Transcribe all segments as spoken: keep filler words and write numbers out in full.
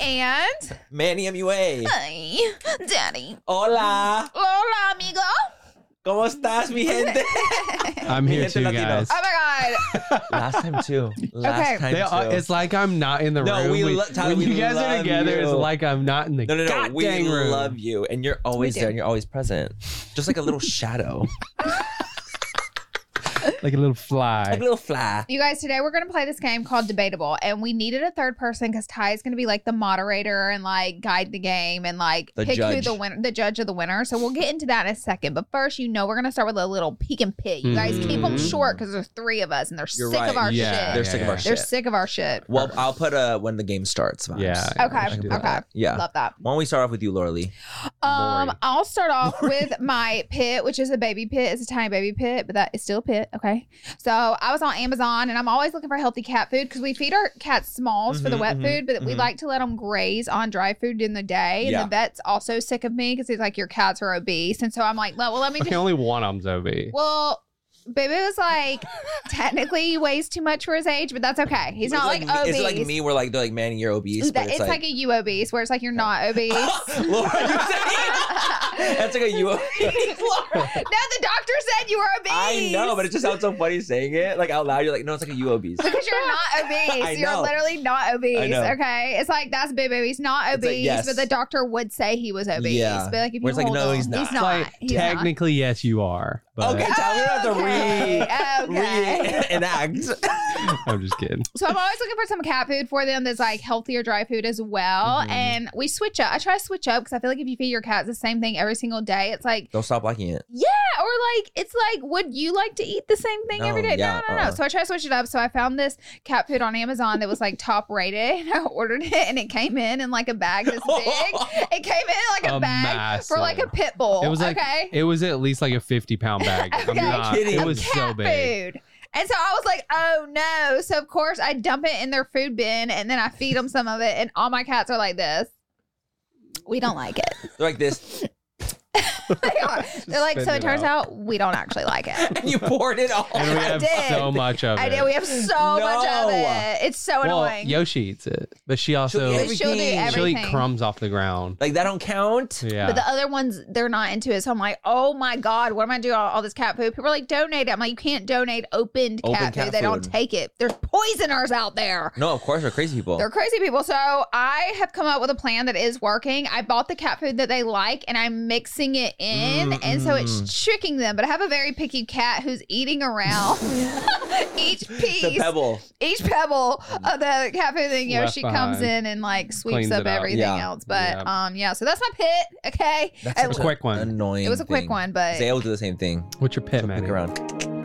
And Manny M U A. Hi, Daddy. Hola. Hola, amigo. ¿Cómo estás, mi gente? I'm Mi here gente too, Latinos. guys. Oh my God. Last time too. Last Okay. time They too. are, it's like I'm not in the No, room. we when lo- Tyler, when we you guys are love together, you. it's like I'm not in the no, no, no. god We dang room. love you, and you're always We there, do. and you're always present, just like a little shadow, Like a little fly. like a little fly. You guys, today we're going to play this game called Debatable, and we needed a third person because Ty is going to be like the moderator and like guide the game and like The pick who judge. the winner, the judge of the winner. So we'll get into that in a second. But first, you know, we're going to start with a little peek and pit. You guys keep them Mhm. short because there's three of us and they're You're sick right. of our Yeah, shit. They're yeah, sick of yeah. our They're shit. sick of our shit. Well, I'll put uh when the game starts. Vibes. Yeah. Okay. I can do Okay. that. Yeah. Love that. Why don't we start off with you, Laura Lee? Um, Lori. I'll start off with my pit, which is a baby pit. It's a tiny baby pit, but that is still a pit. Okay. So I was on Amazon and I'm always looking for healthy cat food because we feed our cats smalls for the Mhm, wet mhm, food, but we mhm. like to let them graze on dry food in the day. And Yeah. the vet's also sick of me because he's like, your cats are obese. And so I'm like, well, let me Okay, just, only one of them's O B. well, baby was like, technically he weighs too much for his age, but that's okay. He's not like, me, obese. Is it like me? We're like, they're like, Manny, you're obese. That- But it's, like, a you obese, where it's like you're not obese. Laura, you saying that's like a you obese. Laura. No, the doctor said you were obese. I know, but it just sounds so funny saying it like out loud. You're like, no, it's like a you obese. Because you're not obese. I You're know. literally not obese. I know. Okay. It's like that's big baby. He's not It's like, obese, yes. but the doctor would say he was obese. Yeah. But like if Where you it's like, hold no, him, he's not. He's It's not. like, He's not. technically, yes, you are. But Okay, Tyler, we don't have to Okay, re okay. reenact. I'm just kidding. So I'm always looking for some cat food for them that's like healthier dry food as well. Mhm. And we switch up. I try to switch up because I feel like if you feed your cats the same thing every single day, it's like, Don't stop liking it. yeah, or like it's like, would you like to eat the same thing every No, day? yeah, no, no, no. uh-uh. So I try to switch it up. So I found this cat food on Amazon that was like top rated. And I ordered it and it came in in like a bag this big. It came in in like a, A bag for like a massive. pit bull. It was like okay. it was at least like a fifty pound bag. I'm Okay. not. Kidding. It Of was so cat big. food. And so I was like, oh no. So of course I dump it in their food bin and then I feed them some of it. And all my cats are like this. We don't like it. They're like this. They are. They're like, Spit so it it turns out. out we don't actually like it. You poured it all. And we I have did. so much of it. I did. We have so much of No. it. It's so well, annoying. Yoshi eats it, but she also She'll eat But she'll do everything. she'll eat everything. crumbs off the ground. Like that don't count. Yeah. But the other ones, they're not into it. So I'm like, oh my God, what am I doing? All, all this cat food. People are like, donate it. I'm like, you can't donate opened Open cat, cat food. They don't food. take it. There's poisoners out there. No, of course they're crazy people. They're crazy people. So I have come up with a plan that is working. I bought the cat food that they like and I'm mixing it in. Mm, and so it's mm. tricking them. But I have a very picky cat who's eating around each the piece, pebble. each pebble of the cat food. And Left Yoshi comes behind. in and like sweeps Cleans up it out. everything Yeah. else. But Yeah. um, yeah, so that's my pit. Okay. That's And such a quick one. Annoying. it was a quick thing. one, but Zay will do the same thing. What's your pit, So man? pick around.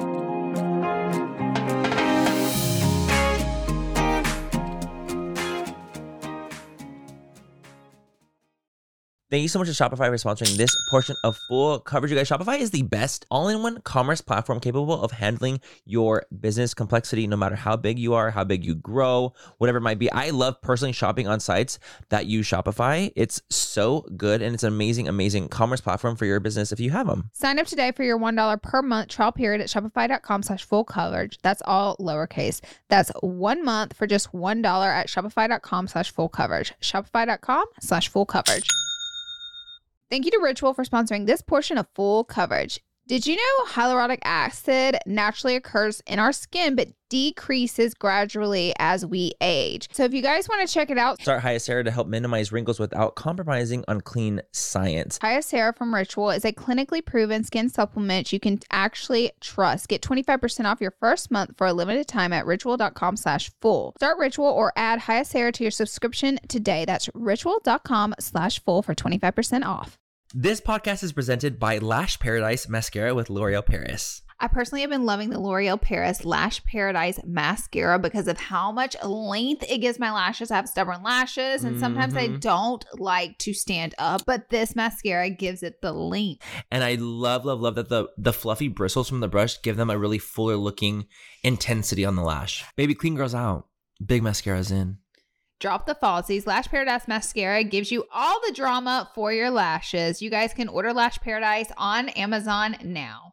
Thank you so much to Shopify for sponsoring this portion of Full Coverage. You guys, Shopify is the best all-in-one commerce platform capable of handling your business complexity, no matter how big you are, how big you grow, whatever it might be. I love personally shopping on sites that use Shopify. It's so good, and it's an amazing, amazing commerce platform for your business if you have them. sign up today for your one dollar per month trial period at shopify.com slash full coverage. That's all lowercase. That's one month for just one dollar at shopify.com slash full coverage. Shopify.com slash full coverage. Thank you to Ritual for sponsoring this portion of Full Coverage. Did you know hyaluronic acid naturally occurs in our skin but decreases gradually as we age? So if you guys want to check it out, Start Hyacera to help minimize wrinkles without compromising on clean science. Hyacera from Ritual is a clinically proven skin supplement you can actually trust. Get twenty-five percent off your first month for a limited time at ritual.com slash full. Start Ritual or add Hyacera to your subscription today. That's ritual.com slash full for twenty-five percent off. This podcast is presented by Lash Paradise Mascara with L'Oreal Paris. I personally have been loving the L'Oreal Paris Lash Paradise Mascara because of how much length it gives my lashes. I have stubborn lashes and sometimes they Mhm. don't like to stand up, but this mascara gives it the length. And I love, love, love that the, the fluffy bristles from the brush give them a really fuller looking intensity on the lash. Baby, clean girls out. Big mascara's in. Drop the falsies. Lash Paradise Mascara gives you all the drama for your lashes. You guys can order Lash Paradise on Amazon now.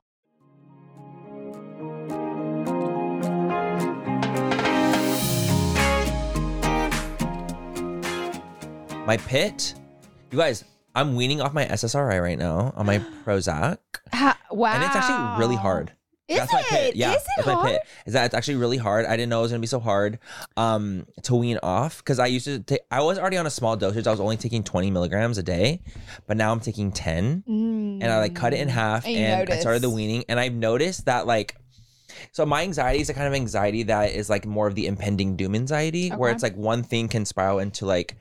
My pit, you guys, I'm weaning off my S S R I right now on my Prozac. Ha- wow. And it's actually really hard. Is That's it? my pit. Yeah, Is it that's hard? my pit. Is that it's actually really hard. I didn't know it was gonna be so hard um, to wean off because I used to take. I was already on a small dosage. I was only taking twenty milligrams a day, but now I'm taking ten, Mm. and I like cut it in half, And you and I started the notice. weaning, and I've noticed that like. So my anxiety is a kind of anxiety that is like more of the impending doom anxiety, where Okay. it's like one thing can spiral into like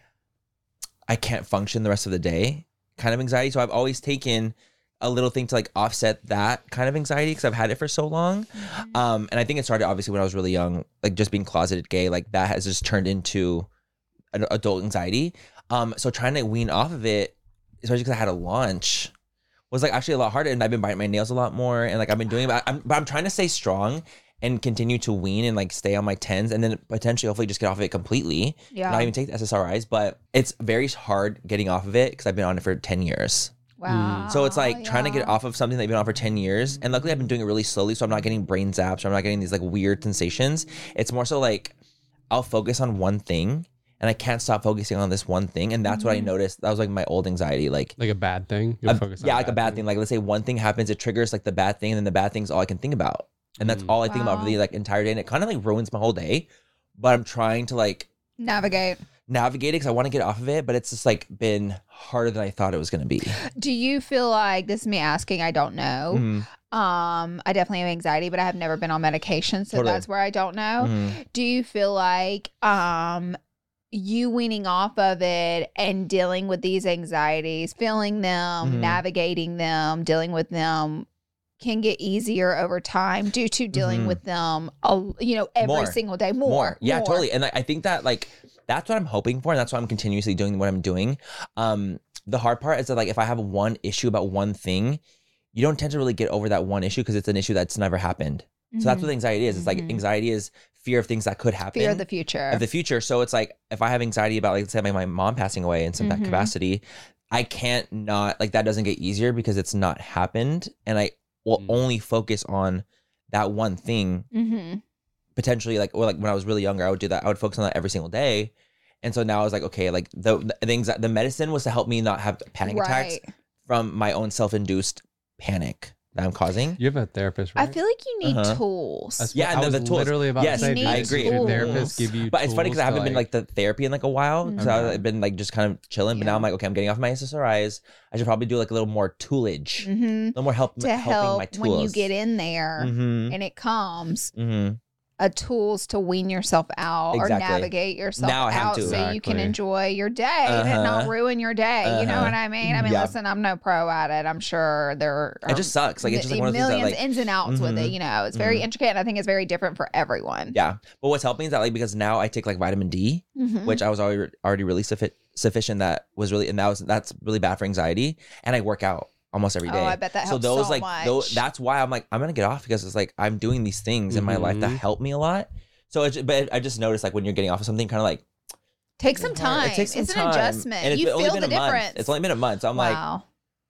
I can't function the rest of the day kind of anxiety. So I've always taken a little thing to like offset that kind of anxiety because I've had it for so long. Mm-hmm. Um, and I think it started obviously when I was really young, like just being closeted gay, like that has just turned into an adult anxiety. Um, so trying to wean off of it, especially because I had a launch, was like actually a lot harder. And I've been biting my nails a lot more, and like I've been doing, but I'm, but I'm trying to stay strong and continue to wean and like stay on my tens, and then potentially hopefully just get off of it completely. Yeah. Not even take the S S R Is, but it's very hard getting off of it because I've been on it for ten years. Wow. So it's like trying to get yeah. off of something that you've been on for ten years. And luckily I've been doing it really slowly. So I'm not getting brain zaps. Or I'm not getting these like weird sensations. It's more so like I'll focus on one thing and I can't stop focusing on this one thing. And that's what I noticed. That was like my old anxiety. Like, Like a bad thing. You'll a- focus on yeah, like a bad thing. Like let's say one thing happens, it triggers like the bad thing. And then the bad thing's all I can think about. And that's Mm. all I think about for the Wow. like entire day. And it kind of like ruins my whole day. But I'm trying to like Navigate. navigate it because I want to get off of it. But it's just like been harder than I thought it was going to be. Do you feel like this is me asking? I don't know. Mhm. Um, I definitely have anxiety, but I have never been on medication, so Totally. that's where I don't know. Mhm. Do you feel like um you weaning off of it and dealing with these anxieties, feeling them, Mhm. navigating them, dealing with them can get easier over time due to dealing Mhm. with them, a, you know, every More. single day more. more. Yeah, more. totally. And I, I think that like that's what I'm hoping for, and that's why I'm continuously doing what I'm doing. Um, the hard part is that like if I have one issue about one thing, you don't tend to really get over that one issue because it's an issue that's never happened. So that's Mhm. what anxiety is. It's like Mhm. anxiety is fear of things that could happen. Fear of the future. of the future. So it's like if I have anxiety about like let's say my, my mom passing away in some Mhm. capacity, I can't not like that doesn't get easier because it's not happened, and I will Mm. only focus on that one thing mm-hmm. potentially like or like when I was really younger I would do that I would focus on that every single day, and so now I was like okay like the the things that the medicine was to help me not have panic attacks Right. from my own self-induced panic that I'm causing. You have a therapist, right? I feel like you need Uh-huh. tools. That's Yeah, what no, I was the tools. literally about Yes, to say. you do need this. I agree. Your tools. therapist give you But it's funny because I tools haven't to, been like the therapy in like a while because Okay. I've been like just kind of chilling. But now Yeah. I'm like, okay, I'm getting off my S S R Is. I should probably do like a little more toolage, a hmm little more help To helping help my tools when you get in there Mm-hmm. and it comes, Mm-hmm. a tools to wean yourself out or Exactly. navigate yourself Now I have out to. so you can Exactly. enjoy your day and it not Uh-huh. ruin your day. You know Uh-huh. what I mean? I mean, Yeah. listen, I'm no pro at it. I'm sure there are It just sucks. Like it's just like one of those things millions that like ins and outs with it. Mhm. You know, it's very Mhm. intricate. And I think it's very different for everyone. yeah. But what's helping is that like because now I take like vitamin D, Mhm. which I was already already really suffi- sufficient. That was really and that was that's really bad for anxiety. And I work out almost every day. Oh, I bet that so helps those so like much. those that's why I'm like I'm gonna get off because it's like I'm doing these things in my life that Mhm. help me a lot. So it's, but I just noticed like when you're getting off of something, kind of like Take some time. It takes some it's time. an adjustment. And it's You only feel been the a month. difference. It's only been a month. So I'm like, wow.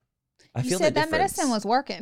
I You feel said the that difference. medicine was working.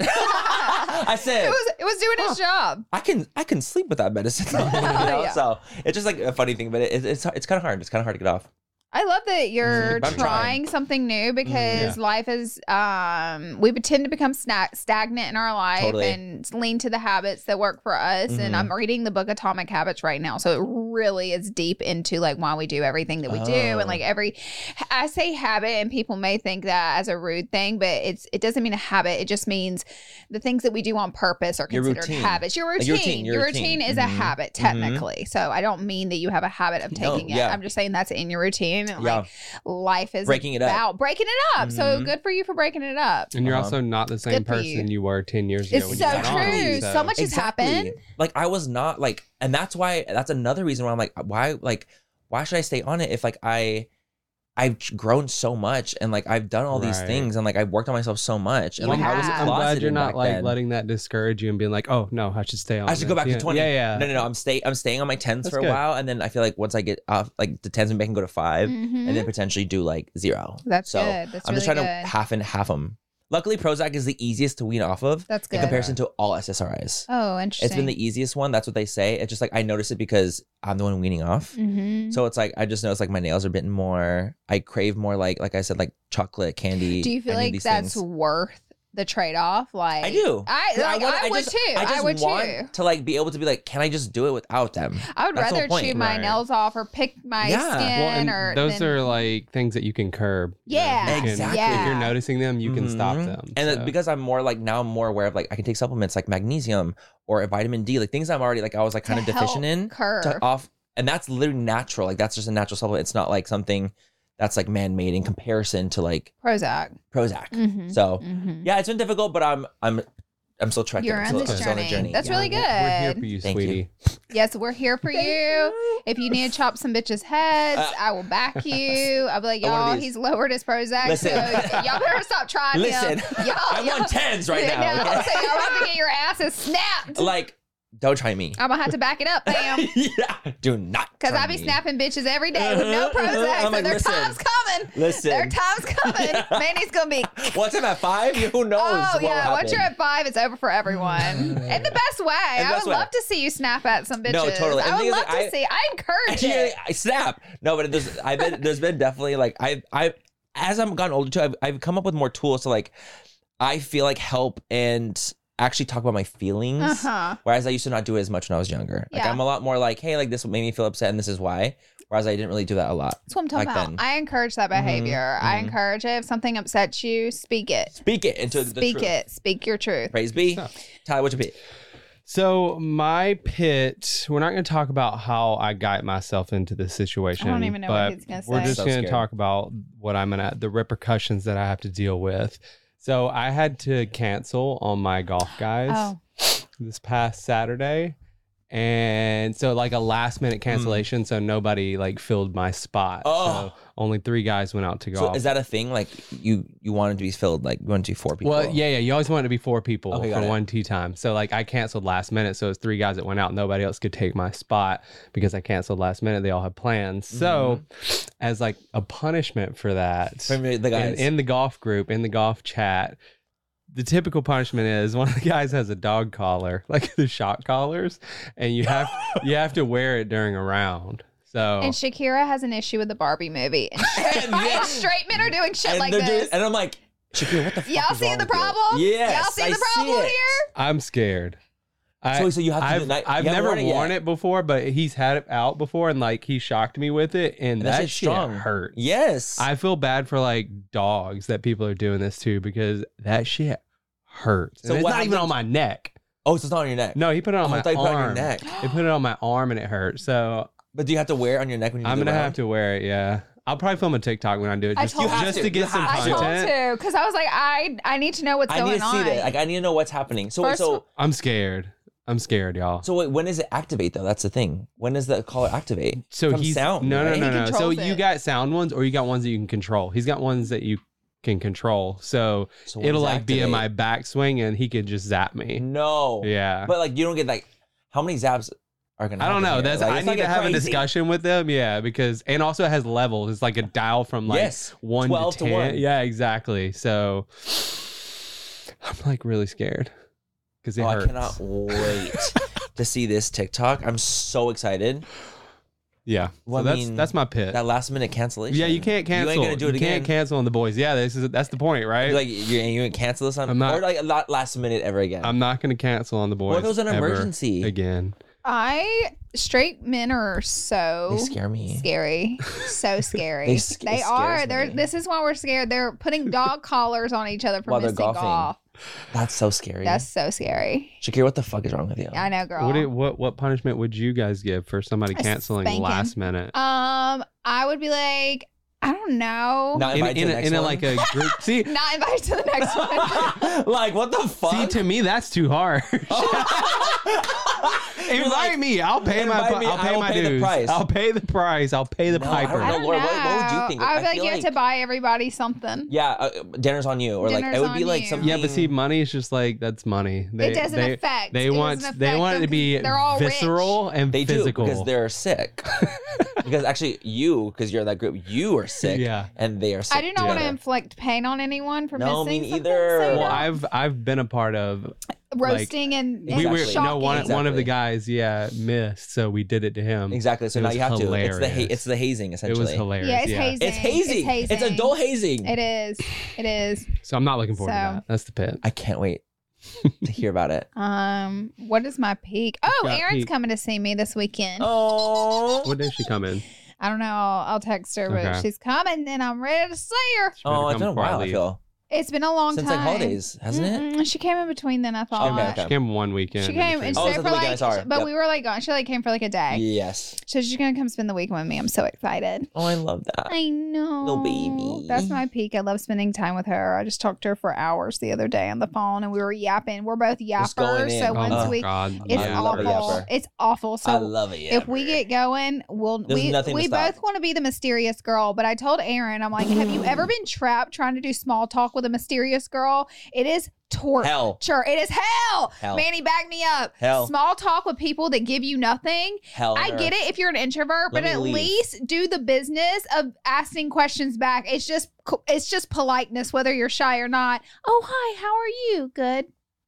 I said it was it was doing its job. I can I can sleep with that medicine. you know? Yeah. So it's just like a funny thing, but it, it's it's kind of hard. It's kind of hard to get off. I love that you're But I'm trying trying. something new because life is um we tend to become sna- stagnant in our life Totally. and lean to the habits that work for us. And Mhm. I'm reading the book Atomic Habits right now, so it really is deep into like why we do everything that we do Oh. and like every. I say habit, and people may think that as a rude thing, but it's it doesn't mean a habit. It just means the things that we do on purpose are Your considered routine. habits. Your Like routine, your routine, your your routine, routine. is a Mhm. habit Mhm. technically. So I don't mean that you have a habit of No, taking it. yeah. I'm just saying that's in your routine. And Yeah. like life is Breaking it up. about breaking it up. So Mhm. good for you for breaking it up. And you're Uh-huh. also not the same Good for person you. you. were ten years ago. It's when so you got on, true. So much has happened. Like I was not like, and that's why that's another reason why I'm like, why like, why should I stay on it if like I, I've grown so much and like I've done all these Right. things and like I've worked on myself so much and You like I was have. I'm glad closeted you're not back like then. letting that discourage you and being like, oh no, I should stay on. I should go this. back yeah. to twenty. Yeah, yeah. No, no, no. I'm stay. I'm staying on my tens That's for a good. while, and then I feel like once I get off, like the tens, maybe I can go to five, Mhm. and then potentially do like zero. That's so good. That's I'm really just trying good. to half and half them. Luckily, Prozac is the easiest to wean off of. That's good. In comparison to all S S R Is. Oh, interesting. It's been the easiest one. That's what they say. It's just like I notice it because I'm the one weaning off. Mm-hmm. So it's like I just notice like my nails are bitten more. I crave more like like I said like chocolate candy. Do you feel I need like these that's things. worth the trade-off? Like I do. I Yeah, like, wanna- I, would just, too. I just would want too. to like be able to be like, can I just do it without them? I would That's the rather whole chew point. my Right. nails off or pick my Yeah. skin Well, and or those then- are like things that you can curb. You know, Yeah, you can- Exactly. yeah. If you're noticing them, you can stop Mhm. them. And so. then because I'm more like now I'm more aware of like I can take supplements like magnesium or vitamin D, like things I'm already like I was like kind to of deficient help in. curve. To off, and that's literally natural. Like that's just a natural supplement. It's not like something that's like man-made in comparison to like Prozac. Prozac. Mm-hmm. So Mm-hmm. yeah, it's been difficult, but I'm I'm I'm still trekking. You're I'm on still, this I'm still on the journey. journey. That's Yeah. really good. We're here for you, Thank you. sweetie. Yes, we're here for you. If you need to chop some bitches' heads, Uh, I will back you. I'll be like, I want y'all, these. he's lowered his Prozac, Listen. so y'all better stop trying Listen, him. Y'all, I'm y'all, on tens right now. No, okay? so y'all have to get your asses snapped. Like, don't try me. I'm gonna have to back it up, fam. Yeah, do not. Because try I be me. snapping bitches every day with no Uh-huh, uh-huh. Prozac. I'm So like, their listen, time's coming. Listen, Their time's coming. Yeah. Manny's gonna be. Once I'm at five, who knows? Oh what yeah, will once you're happen. at five, it's over for everyone. In the best way. In the I best would way. love to see you snap at some bitches. No, totally. And I the would thing love is, to I- see. I encourage I, it. I snap. No, but there's I've been there's been definitely like I I as I've gotten older too, I've I've come up with more tools to like I feel like help and actually talk about my feelings. Uh-huh. Whereas I used to not do it as much when I was younger. Like Yeah. I'm a lot more like, hey, like this made me feel upset and this is why. Whereas I didn't really do that a lot. That's what I'm talking back about. then. I encourage that behavior. I mhm. encourage it. If something upsets you, speak it. Speak it into the Speak truth. it. Speak your truth. Praise be. So- Tyler, what's your pit? So my pit, we're not going to talk about how I got myself into this situation. I don't even know what but he's gonna We're say. just So going to scared. talk about what I'm gonna, the repercussions that I have to deal with. So I had to cancel on my golf guys Oh. this past Saturday. And so like a last minute cancellation. So nobody like filled my spot. Oh. So only three guys went out to So golf. is that a thing? Like you you wanted to be filled, like you wanted to be four people? Well, yeah, yeah. You always want it to be four people Okay, for got it. one tee time. So like I canceled last minute, so it's three guys that went out. Nobody else could take my spot because I canceled last minute. They all had plans. So as like a punishment for that, From the in, guys. in the golf group, in the golf chat, the typical punishment is one of the guys has a dog collar, like the shot collars, and you have you have to wear it during a round. So And Shakira has an issue with the Barbie movie. And straight, And yeah. and straight men are doing shit and like they're doing- this. and I'm like, Shakira, what the fuck Y'all is see wrong the with you? problem? Yes, Y'all see I the problem it. here? I'm scared. I, So- so you have to do I've, the night- I've you haven't never worn it worn yet. it before, but he's had it out before, and like he shocked me with it, and, And that that shit's shit strong. hurts. Yes. I feel bad for like dogs that people are doing this to because that shit hurts. So And it's what not even happens- on my neck. oh, so it's not on your neck. No, he put it on Oh, I my thought you put it on your arm. neck. He put it on my arm, and it hurt. So But do you have to wear it on your neck when you I'm do gonna the have round? to wear it. Yeah, I'll probably film a TikTok when I do it, I just, told- You have just to. to get You some have I to. told content. to because I was like, I I need to know what's I going need to see on. that. Like I need to know what's happening. So wait, First- so I'm scared. I'm scared, y'all. so wait, when does it activate though? That's the thing. When does the collar activate? So From he's sound, no, right? no, He no, no. So controls you it. got sound ones, or you got ones that you can control. He's got ones that you can control. So, So when it'll does it like be in activate? my backswing, and he could just zap me. No. Yeah, But like you don't get like how many zaps are gonna I don't happen know. here? That's Like, I it's not need to get have a crazy. discussion with them. Yeah, because and also it has levels. It's like a dial from like Yes, one twelve to to ten. one. Yeah, exactly. So I'm like really scared because it Oh, I hurts. cannot wait to see this TikTok. I'm so excited. Yeah, Well, so I that's mean, that's my pit. That last minute cancellation. Yeah, you can't cancel. You ain't gonna do it you again. can't cancel on the boys. Yeah, this is that's the point, right? Like you, you ain't cancel this on I'm not- or like a lot last minute ever again. I'm not going to cancel on the boys. What if it was an ever emergency? again? I straight men are so They scare me. scary, so scary. They They, sc- it are. scares They're. me. This is why we're scared. They're putting dog collars on each other for While they're missing golfing. golf. That's so scary. That's so scary. Shakira, what the fuck is wrong with you? I know, girl. What, do- what what punishment would you guys give for somebody A canceling spanking. last minute? Um, I would be like, I don't know. Not In, invited in, to a, the next in a, one? like a group. See, Not invited to the next one. like what the fuck? see, to me that's too hard. You're Invite like, me. I'll pay my. invite me, I'll pay I will my pay the dues. price. I'll pay the price. I'll pay the No, I don't piper. I know. don't What- know. what- what would you think? I I would like feel you have like- to buy everybody something. Yeah, uh, dinner's on you, or like it Dinner's would be on like you. something. Yeah, but see, money is just like that's money. They, It doesn't they, affect. They It want doesn't they affect want it to them be 'cause they're all rich. visceral and they do physical. because they're sick. Because actually, you, because you're that group, you are are sick. Yeah. And they are sick I do not want to together. inflict pain on anyone for No, missing me something, neither. so Well, no. I've I've been a part of roasting and, and we were Exactly. no one shocking. one of the Exactly. guys yeah missed, so we did it to him. Exactly. So It now was you have to. It's the ha- hilarious. it's the hazing It essentially. was hilarious. Yeah, it's yeah. hazing. It's hazing. It's It's, hazing. adult hazing. It is. It is. So I'm not looking forward So- to that. That's the pit. I can't wait to hear about it. Um, what is my peak? Oh, got Erin's peak? coming to see me this weekend. Oh. What day she come in? I don't know. I'll, I'll text her, but Okay. she's coming, and I'm ready to see her. She better Oh, it's come been a before I while. I leave. feel It's been a long since time. like holidays, hasn't it? Mm-mm, She came in between then, I thought. Okay, okay. She came one weekend. She in came between. and Oh, stayed so for the like, weekend, sorry. but Yep. we were like gone. She like came for like a day. Yes. So she's gonna come spend the weekend with me. I'm so excited. Oh, I love that. I know. Little baby. That's my peak. I love spending time with her. I just talked to her for hours the other day on the phone and we were yapping. We're both Just going yappers. in. So Oh once my we God. it's I love a awful. yapper. It's awful. I So love it. if we get going, we'll There's we, nothing to we stop. both want to be the mysterious girl. But I told Aaron, I'm like, have you ever been trapped trying to do small talk with a mysterious girl? It is torture. Hell. It is hell. Hell. Manny, back me up. Hell. Small talk with people that give you nothing. Hell. I get it if you're an introvert, Let but me at leave. least do the business of asking questions back. It's just it's just politeness, whether you're shy or not. Oh, hi, how are you? Good.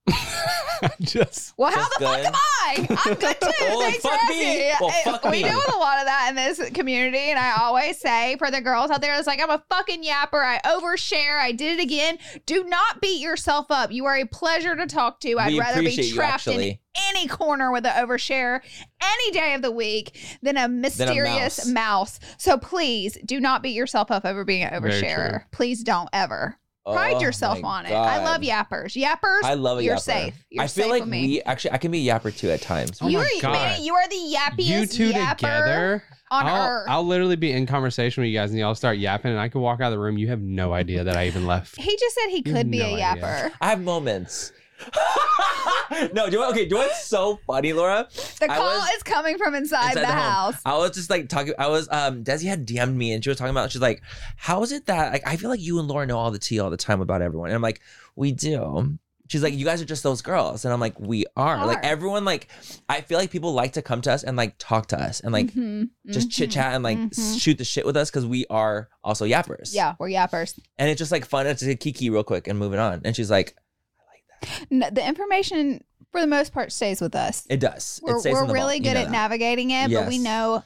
Just Well, how Just the fuck good. am I? I'm good too. Well, Thanks fuck for me. asking. Well, fuck we me. do a lot of that in this community, and I always say for the girls out there, it's like I'm a fucking yapper. I overshare. I did it again. Do not beat yourself up. You are a pleasure to talk to. I'd We rather be appreciate you, trapped in actually. any corner with an overshare any day of the week than a mysterious mouse. mouse. So please do not beat yourself up over being an Very oversharer. true. Please don't ever. Pride Oh yourself my on it. I God. love yappers. Yappers, I love a you're yapper. safe. You're I feel safe like with me. we actually I can be a yapper too at times. Oh you my are, God. Manny, you are the yappiest you two yapper together. on I'll, earth. I'll literally be in conversation with you guys and y'all start yapping and I can walk out of the room. You have no idea that I even left. he just said he You could be have a no idea. yapper. I have moments. no, do you want, okay, do you know what's so funny, Laura? The I call was- is coming from inside, Inside the, home. house. I was just like talking. I was um Desi had D M'd me and she was talking about. She's like, "How is it that like I feel like you and Laura know all the tea all the time about everyone?" And I'm like, "We do." She's like, "You guys are just those girls," and I'm like, "We are." Are. Like everyone, like I feel like people like to come to us and like talk to us and like Mhm, just mhm, chit chat and like mhm. shoot the shit with us because we are also yappers. Yeah, we're yappers. and it's just like fun to just kiki real quick and moving on. And she's like, No, the information, for the most part, stays with us. "It does. We're, it stays we're in the really vault. good You know at that. navigating it, but we Yes. know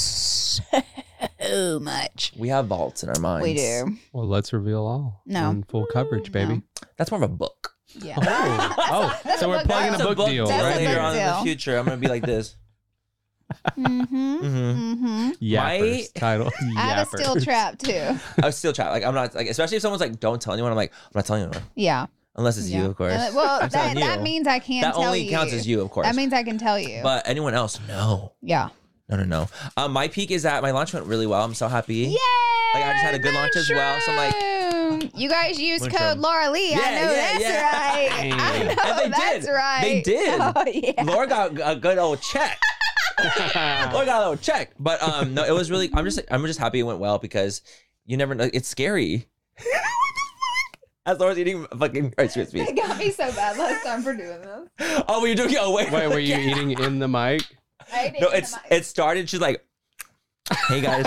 so much. We have vaults in our minds. We do. Well, let's reveal all. No. In full coverage, baby. No. That's more of a book. Yeah. Oh, oh, that's so a we're book plugging a deal. book, deal, That's a right book Later here. on in the deal. future, I'm gonna be like this. Mm-hmm. hmm Mm-hmm. Yappers. My- Title. I have a steel Yappers. trap too. I was still trying. Like I'm not like, especially if someone's like, "Don't tell anyone." I'm like, "I'm not telling anyone," Yeah. unless it's yeah. you, of course. Uh, well, I'm that, telling that you. means I can that tell only you. counts as you, of course. That means I can tell you. but anyone else, no, yeah. no, no, no. Um, my peak is that my launch went really well. I'm so happy. Yay! Like, I just had a good launch as well, so I'm like- like, you guys use Mushroom. code Laura Lee. Yeah, I know yeah, that's yeah. right. I And know they that's did. right. They did. Oh, yeah. Laura got a good old check. Laura got a little check. But um, no, it was really. I'm just. I'm just happy it went well because you never know. It's scary. As Laura's eating fucking Rice Krispies. It got me so bad last time for doing this. Oh, were you doing? Oh, wait. Wait, were you eating in the mic? I didn't No, know it's my- it started. She's like, "Hey guys,"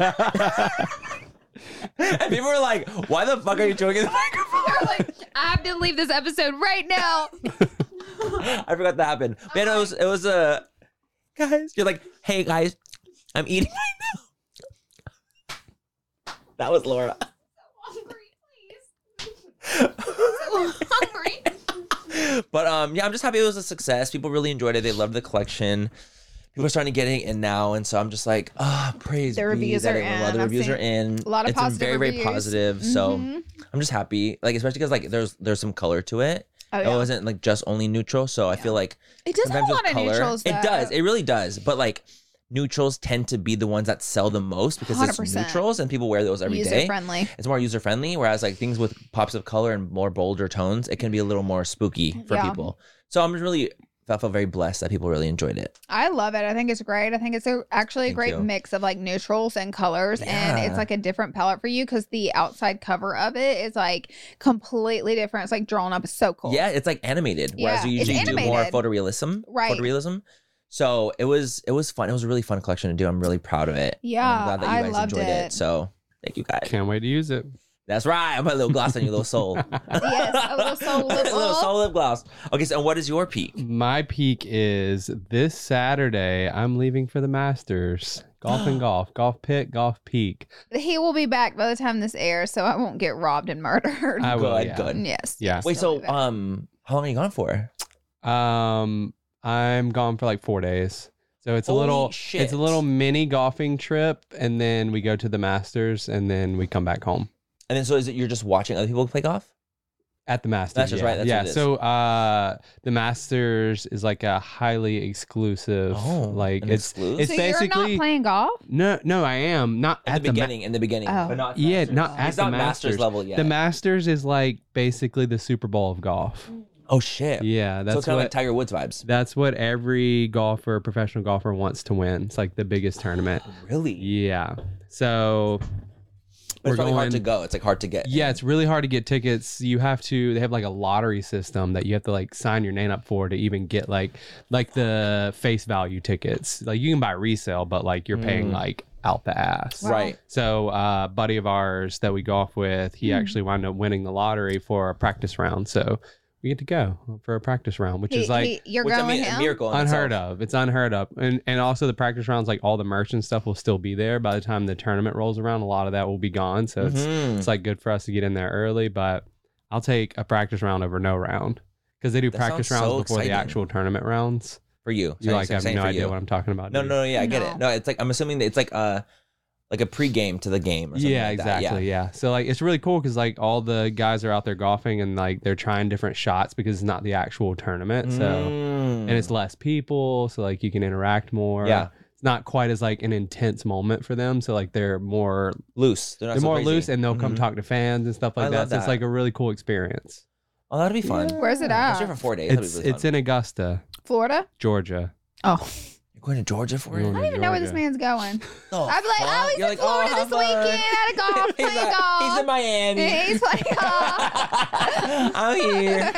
and people were like, "Why the fuck are you choking the microphone?" They're like, I have to leave this episode right now. I forgot that happened. Man, it was it was a uh, guys. You're like, "Hey guys, I'm eating right now." That was Laura. Hungry, please. So hungry. But um, yeah, I'm just happy it was a success. People really enjoyed it. They loved the collection. People are starting to get it in now, and so I'm just like, ah, praise The be reviews that are it went in. well. The I've reviews seen are in. a lot of it's been positive very, very reviews. positive. So Mhm. I'm just happy, like especially because like there's there's some color to it. Oh, It yeah. wasn't like just only neutral. So I feel like It does have sometimes a with lot of color, neutrals, it though. does. It really does. But like neutrals tend to be the ones that sell the most because one hundred it's percent. neutrals and people wear those every User day. friendly. It's more user friendly. Whereas like things with pops of color and more bolder tones, it can be a little more spooky for Yeah. people. So I'm really I felt very blessed that people really enjoyed it. I love it. I think it's great. I think it's a, actually a Thank great you. mix of like neutrals and colors, and Yeah. it's like a different palette for you because the outside cover of it is like completely different. It's like drawn up. It's so cool. Yeah, it's like animated, whereas Yeah, you it's usually do more animated. photorealism. Right. Photorealism. So it was it was fun. It was a really fun collection to do. I'm really proud of it. And Yeah, I'm glad that you I guys loved enjoyed it. it. So Thank you, guys. Can't wait to use it. That's right. I'm putting a little gloss on your little soul. Yes, a little soul lip a little gloss. soul lip gloss. Okay, so what is your peak? My peak is this Saturday. I'm leaving for the Masters. Golf and golf. Golf pit, golf peak. He will be back by the time this airs, so I won't get robbed and murdered. I will, Good, yeah. good. Yes. Yeah. yes, Wait, he'll so be back. um, how long are you gone for? Um, I'm gone for like four days. So it's a Holy little shit. it's a little mini golfing trip, and then we go to the Masters, and then we come back home. And then so is it you're just watching other people play golf? At the Masters. Masters, yeah. right, that's yeah. what it is. So uh the Masters is like a highly exclusive Oh, like an it's exclusive? it's so you're basically not playing golf? no no I am not In at the Ma- beginning, in the beginning, Oh. but not Yeah, Masters. not at It's the not Masters Masters. level yet. The Masters is like basically the Super Bowl of golf. oh shit! Yeah, so that's it's kind what of like Tiger Woods vibes. that's what every golfer, professional golfer wants to win. It's like the biggest tournament. Really? Yeah. So But we're it's probably hard to going- go. It's like hard to get. yeah, it's really hard to get tickets. You have to. They have like a lottery system that you have to like sign your name up for to even get like like the face value tickets. Like you can buy resale, but like you're paying Mm. like out the ass. Wow. right. So uh, a buddy of ours that we golf with, he Hmm. actually wound up winning the lottery for a practice round. So we get to go for a practice round, which He- is like he- you're Which going I mean, with a him? miracle. in unheard itself. of. It's unheard of. And and also the practice rounds, like all the merch and stuff will still be there. By the time the tournament rolls around, a lot of that will be gone. So it's Mhm. it's like good for us to get in there early, but I'll take a practice round over no round because they do That practice sounds rounds so before the exciting. actual tournament rounds. for you. You Saying- like have saying no for idea you. what I'm talking about. No, do you? no, no, yeah, I get No. it. No, it's like I'm assuming that it's like a like a pregame to the game or something Yeah, like that. exactly. Yeah. So like it's really cool because like all the guys are out there golfing and like they're trying different shots because it's not the actual tournament. So Mm. and it's less people, so like you can interact more. Yeah. It's not quite as like an intense moment for them. So like they're more loose. They're, not they're so more crazy. loose and they'll come Mhm. talk to fans and stuff like I that. love So it's that. like a really cool experience. Oh, that'd be fun. Where's it I'm at? sure for four days. That'd It's be really it's fun. in Augusta, Florida? Georgia. Oh, You're going to Georgia for it? You're I going don't even know where this Georgia. man's going. Oh, I'd be like, fuck. oh, he's You're in like, Florida oh, this have fun. weekend at a golf, he's, playing like- golf. he's in Miami. He's playing golf. I'm here.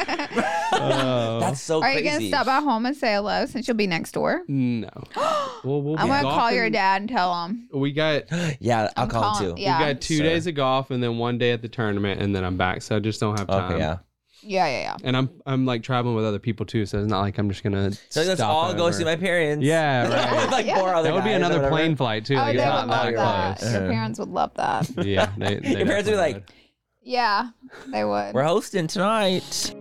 Oh. That's so Are you crazy. going to stop by home and say hello since you'll be next door? No. Well, we'll be I'm going to call golfing- your dad and tell him. We got Yeah, I'll I'm call him calling- too. yeah. we got two Sir. days of golf and then one day at the tournament and then I'm back. So I just don't have time. Okay, yeah. Yeah, yeah, yeah. And I'm I'm like traveling with other people too, so it's not like I'm just gonna. So let's stop all go over. see my parents. Yeah, right. With like Yeah. four other That would be guys or another whatever. plane flight too. Oh, Like they it's would not love that that. close. Your Uh. parents would love that. Yeah, they, they Your parents would be definitely like, would. Yeah, they would. we're hosting tonight.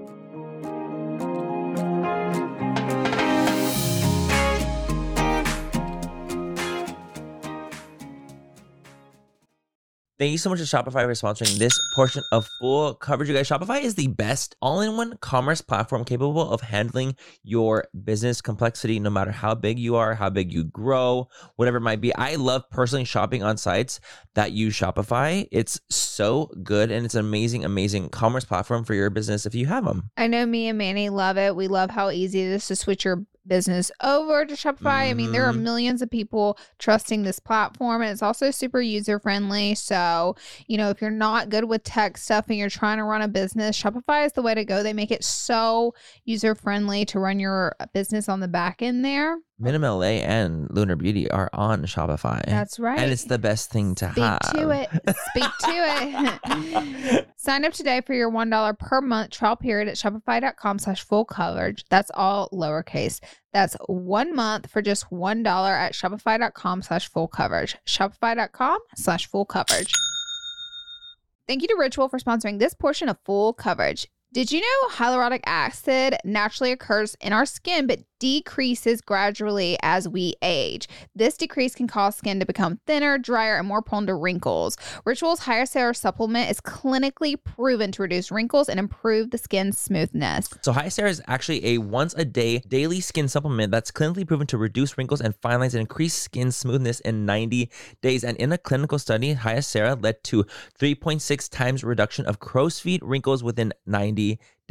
Thank you so much to Shopify for sponsoring this portion of Full Coverage. You guys, Shopify is the best all-in-one commerce platform capable of handling your business complexity, no matter how big you are, how big you grow, whatever it might be. I love personally shopping on sites that use Shopify. It's so good, and it's an amazing, amazing commerce platform for your business if you have them. I know me and Manny love it. We love how easy it is to switch your business over to Shopify. I mean, there are Mhm. millions of people trusting this platform, and it's also super user friendly. So, you know, if you're not good with tech stuff and you're trying to run a business, Shopify is the way to go. They make it so user friendly to run your business on the back end there. Minim L A and Lunar Beauty are on Shopify. That's right. And it's the best thing to Speak have. to it. Speak to it. Sign up today for your one dollar per month trial period at shopify.com slash full coverage. That's all lowercase. That's one month for just one dollar at shopify.com slash full coverage. Shopify.com slash full coverage. Thank you to Ritual for sponsoring this portion of Full Coverage. Did you know hyaluronic acid naturally occurs in our skin but decreases gradually as we age? This decrease can cause skin to become thinner, drier, and more prone to wrinkles. Ritual's Hyacera supplement is clinically proven to reduce wrinkles and improve the skin's smoothness. So Hyacera is actually a once a day daily skin supplement that's clinically proven to reduce wrinkles and fine lines and increase skin smoothness in ninety days. And in a clinical study, Hyacera led to three point six times reduction of crow's feet wrinkles within ninety days.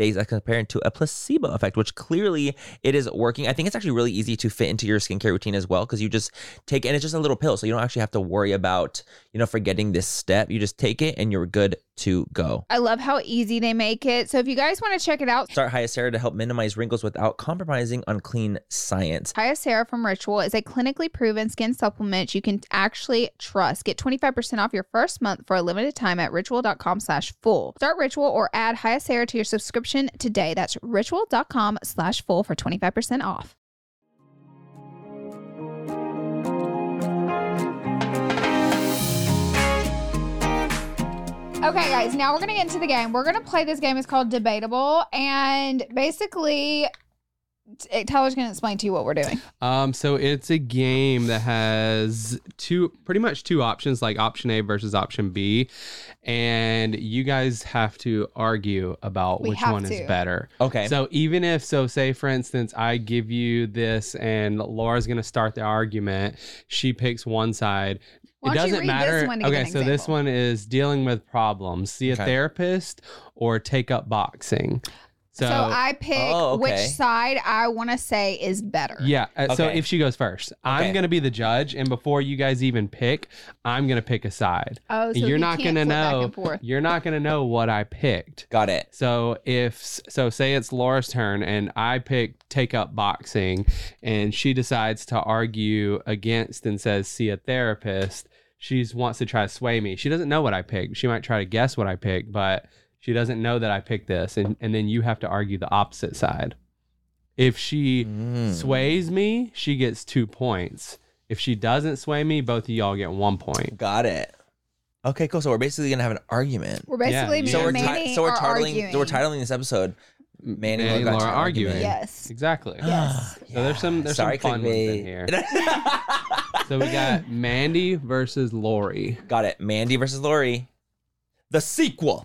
days as compared to a placebo effect, which clearly it is working. I think it's actually really easy to fit into your skincare routine as well, because you just take, and it's just a little pill. So you don't actually have to worry about, you know, forgetting this step. You just take it and you're good to go. I love how easy they make it. So if you guys want to check it out, Start Hyacera to help minimize wrinkles without compromising on clean science. Hyacera from Ritual is a clinically proven skin supplement you can actually trust. Get twenty-five percent off your first month for a limited time at ritual.com slash full. Start Ritual or add Hyacera to your subscription today. That's ritual.com slash full for twenty-five percent off. Okay, guys, now we're going to get into the game. We're going to play this game. It's called Debatable. And basically, t- Tyler's going to explain to you what we're doing. Um, so it's a game that has two, pretty much two options, like option A versus option B. And you guys have to argue about We which have one to. is better. Okay. So even if, so say for instance, I give you this and Laura's going to start the argument, she picks one side. Why It don't you doesn't read this matter. one to give Okay, an so this example? one is dealing with problems. See a Okay. therapist or take up boxing. So, So, I pick Oh, okay. which side I want to say is better. yeah. uh, So Okay. if she goes first, I'm Okay. going to be the judge. And before you guys even pick, I'm going to pick a side. Oh, so you're you not can't gonna flip back know. and forth. You're not going to know what I picked. Got it. So if so, say it's Laura's turn and I pick take up boxing, and she decides to argue against and says see a therapist. She wants to try to sway me. She doesn't know what I picked. She might try to guess what I picked, but she doesn't know that I picked this. And and then you have to argue the opposite side. If she Mm. sways me, she gets two points. If she doesn't sway me, both of y'all get one point. Got it. Okay, cool. So we're basically gonna have an argument. We're basically Yeah, me you- So and we're Manny ti- so we're are titling arguing. so we're titling this episode Manny, Manny and and Laura, Laura arguing. Yes. Exactly. Yes. So there's some there's Sorry, some fun ones in clickbait. here. So we got Mandy versus Lori. Got it. Mandy versus Lori. The sequel.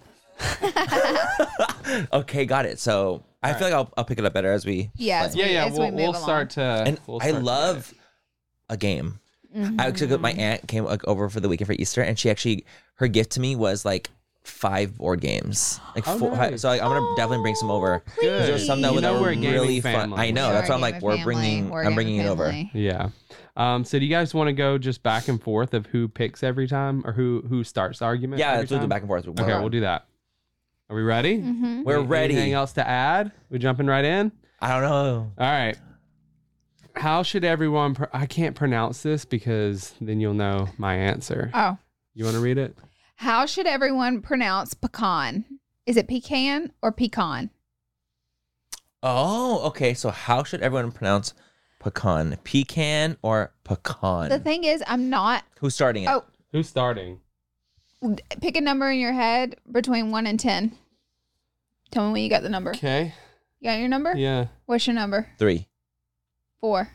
Okay, got it. So I feel like I'll, I'll pick it up better as we Yes. play. Yeah, yeah. as we We'll, move we'll along. start to. And we'll I start to love get a game. Mhm. I actually my aunt came like, over for the weekend for Easter, and she actually her gift to me was like five board games. Like Oh, four, nice. so like, I'm gonna definitely bring some over. Oh, Good. There's some that, You that know were we're a gaming really fun. family. I know. We're That's a why I'm like, gaming we're family. bringing. We're a I'm bringing it gaming over. family. Yeah. Um, so do you guys want to go just back and forth of who picks every time or who who starts the argument? Yeah, every let's do the time? back and forth. Okay, we'll do that. Are we ready? Mhm. We're Any- ready. Anything else to add? We jumping right in? I don't know. All right. How should everyone? Pr- I can't pronounce this because then you'll know my answer. Oh. You want to read it? How should everyone pronounce pecan? Is it pecan or pecan? Oh, okay. So how should everyone pronounce pecan? Pecan or pecan? The thing is, I'm not. Who's starting it? Oh. Who's starting? Pick a number in your head between one and ten. Tell me when you got the number. Okay. You got your number? Yeah. What's your number? Three. Four.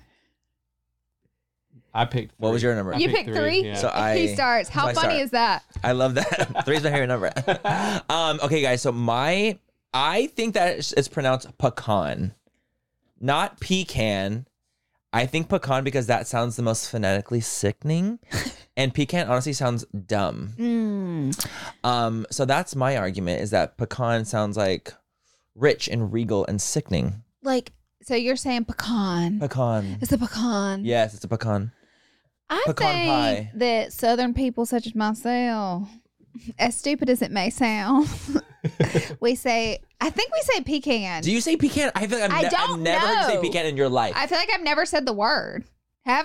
I picked. What was three. your number? I You picked picked three? yeah. So I. he starts. How so I funny start. is that? I love that. Three's my favorite number. um, okay, guys. So my, I think that it's, it's pronounced pecan, not pecan. I think pecan because that sounds the most phonetically sickening, and pecan honestly sounds dumb. Mm. Um, so that's my argument: is that pecan sounds like rich and regal and sickening. Like, so you're saying pecan. Pecan. It's a pecan. Yes, it's a pecan. I Pecan think pie. that Southern people such as myself, as stupid as it may sound, we say, I think we say pecan. Do you say pecan? I feel like I've, I ne- don't I've never heard you say know. pecan in your life. I feel like I've never said the word. Have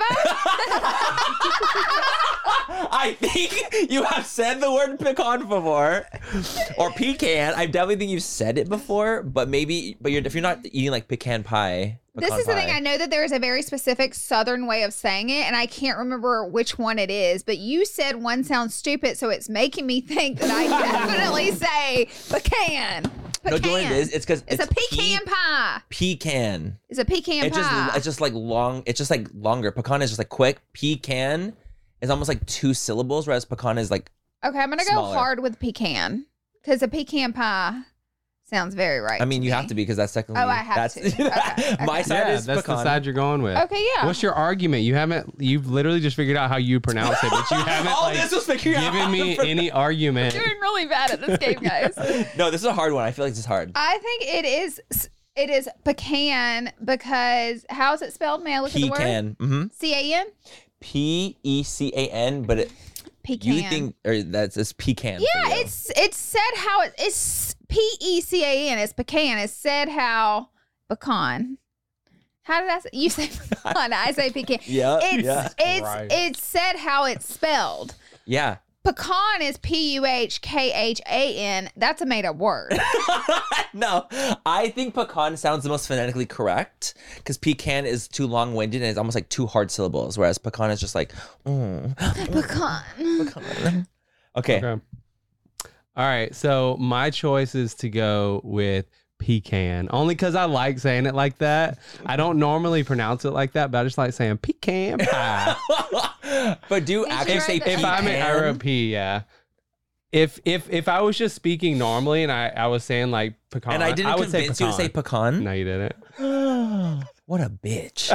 I? I think you have said the word pecan before, or pecan. I definitely think you've said it before, but maybe, but you're if you're not eating like pecan pie. This pecan is the thing. pie. I know that there is a very specific Southern way of saying it, and I can't remember which one it is. But you said one sounds stupid, so it's making me think that I definitely say pecan. Pecan. No, do you know what it is? It's because It's, a pecan pe- pie. Pecan. It's a pecan It's pie. just it's just like long. It's just like longer. Pecan is just like quick. Pecan is almost like two syllables, whereas pecan is like Okay, I'm gonna Smaller. go hard with pecan because a pecan pie Sounds very right. I mean, to you me. have to be because that's technically. Oh, I have that's, to. Okay, My okay. side Yeah, is that's pecan. the side you're going with. Okay, yeah. What's your argument? You haven't. You've literally just figured out how you pronounce it, but you haven't All like this was figuring out given how me to any argument. Doing really bad at this game, guys. No, this is a hard one. I feel like this is hard. I think it is. It is pecan because how is it spelled? May I look at the word? Pecan. Mm-hmm. C A N. P E C A N, but it, Pecan. you think or that's it's pecan. Yeah, for you. it's it's said how it, it's P E C A N. It's pecan. It's said how pecan. How did I say? You say pecan. I say pecan. Yeah, It's yeah. it's Christ. it's said how it's spelled. Yeah. Pecan is P U H K H A N. That's a made up word. No, I think pecan sounds the most phonetically correct because pecan is too long winded and it's almost like two hard syllables, whereas pecan is just like, mm, Pecan. pecan. Okay. Okay. All right. So my choice is to go with pecan, only because I like saying it like that. I don't normally pronounce it like that, but I just like saying pecan pie. But do you Did you actually write say that pecan? If I'm in, I wrote P, yeah. If if if I was just speaking normally and I, I was saying like pecan, and I didn't I would say convince you to say pecan. No, you didn't. What a bitch.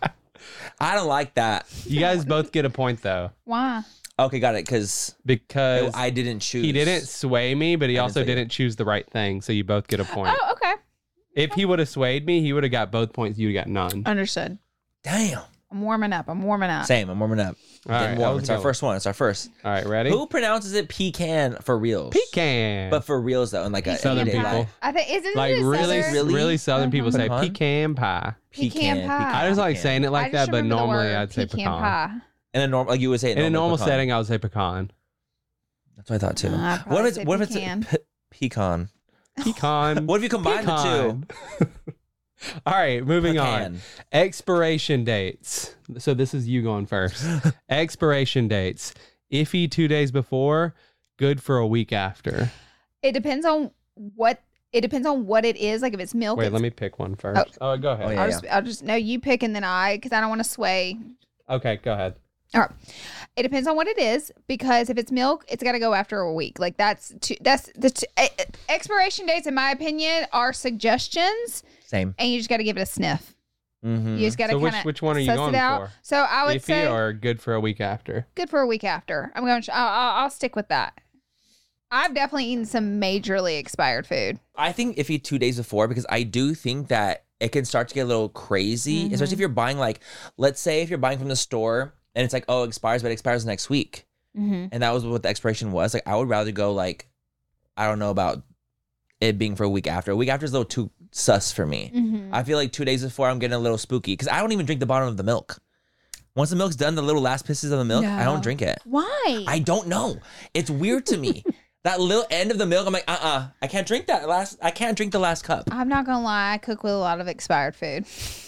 I don't like that. You guys both get a point though, Why? Okay, got it. Because because I didn't choose. he didn't sway me, but he I didn't also sway you. didn't choose the right thing. So you both get a point. Oh, okay. If he would have swayed me, he would have got both points. You would have got none. Understood. Damn. I'm warming up. I'm warming up. Same. I'm warming up. All Getting right, warm. I was It's our going. first one. It's our first. All right, ready? Who pronounces it pecan for reals? Pecan. But for reals though, in like a Southern everyday people. life. I think isn't like it really, Southern? Really? really Southern people say Pecan? pecan pie. Pecan pie. I just like pecan. saying it I like just that, but remember the normally word I'd say pecan. pie. In a normal, like you would say, In a normal pecan. setting, I would say pecan. That's what I thought too. Uh, I'd what probably if it's say what if it's pecan. a pe- pecan? Pecan. What if you combine the two? Pecan. All right, moving on. Pecan. Expiration dates. So this is you going first. Expiration dates. Iffy two days before, good for a week after. It depends on what. It depends on what it is. Like if it's milk. Wait, it's, let me pick one first. Oh, go ahead. Oh, yeah. I'll just. I'll just. No, you pick and then I, because I don't want to sway. Okay, go ahead. All right. It depends on what it is because if it's milk, it's got to go after a week. Like that's too, that's the t- eh, eh, expiration dates, in my opinion, are suggestions, Same. and you just got to give it a sniff. Mm-hmm. You just got to So kind which of which one are you suss going it out. for? So I would Iffy say or good for a week after? good for a week after. I'm going. I'll, I'll, I'll stick with that. I've definitely eaten some majorly expired food. I think if you two days before, because I do think that it can start to get a little crazy, Mhm. especially if you're buying like, let's say if you're buying from the store and it's like, oh, it expires, but it expires next week. Mm-hmm. And that was what the expiration was. Like, I would rather go like, I don't know about it being for a week after. A week after is a little too sus for me. Mm-hmm. I feel like two days before I'm getting a little spooky because I don't even drink the bottom of the milk. Once the milk's done, the little last pieces of the milk, I No. don't drink it. Why? I don't know. It's weird to me. That little end of the milk, I'm like, uh-uh. I can't drink that last. I can't drink the last cup. I'm not gonna lie. I cook with a lot of expired food.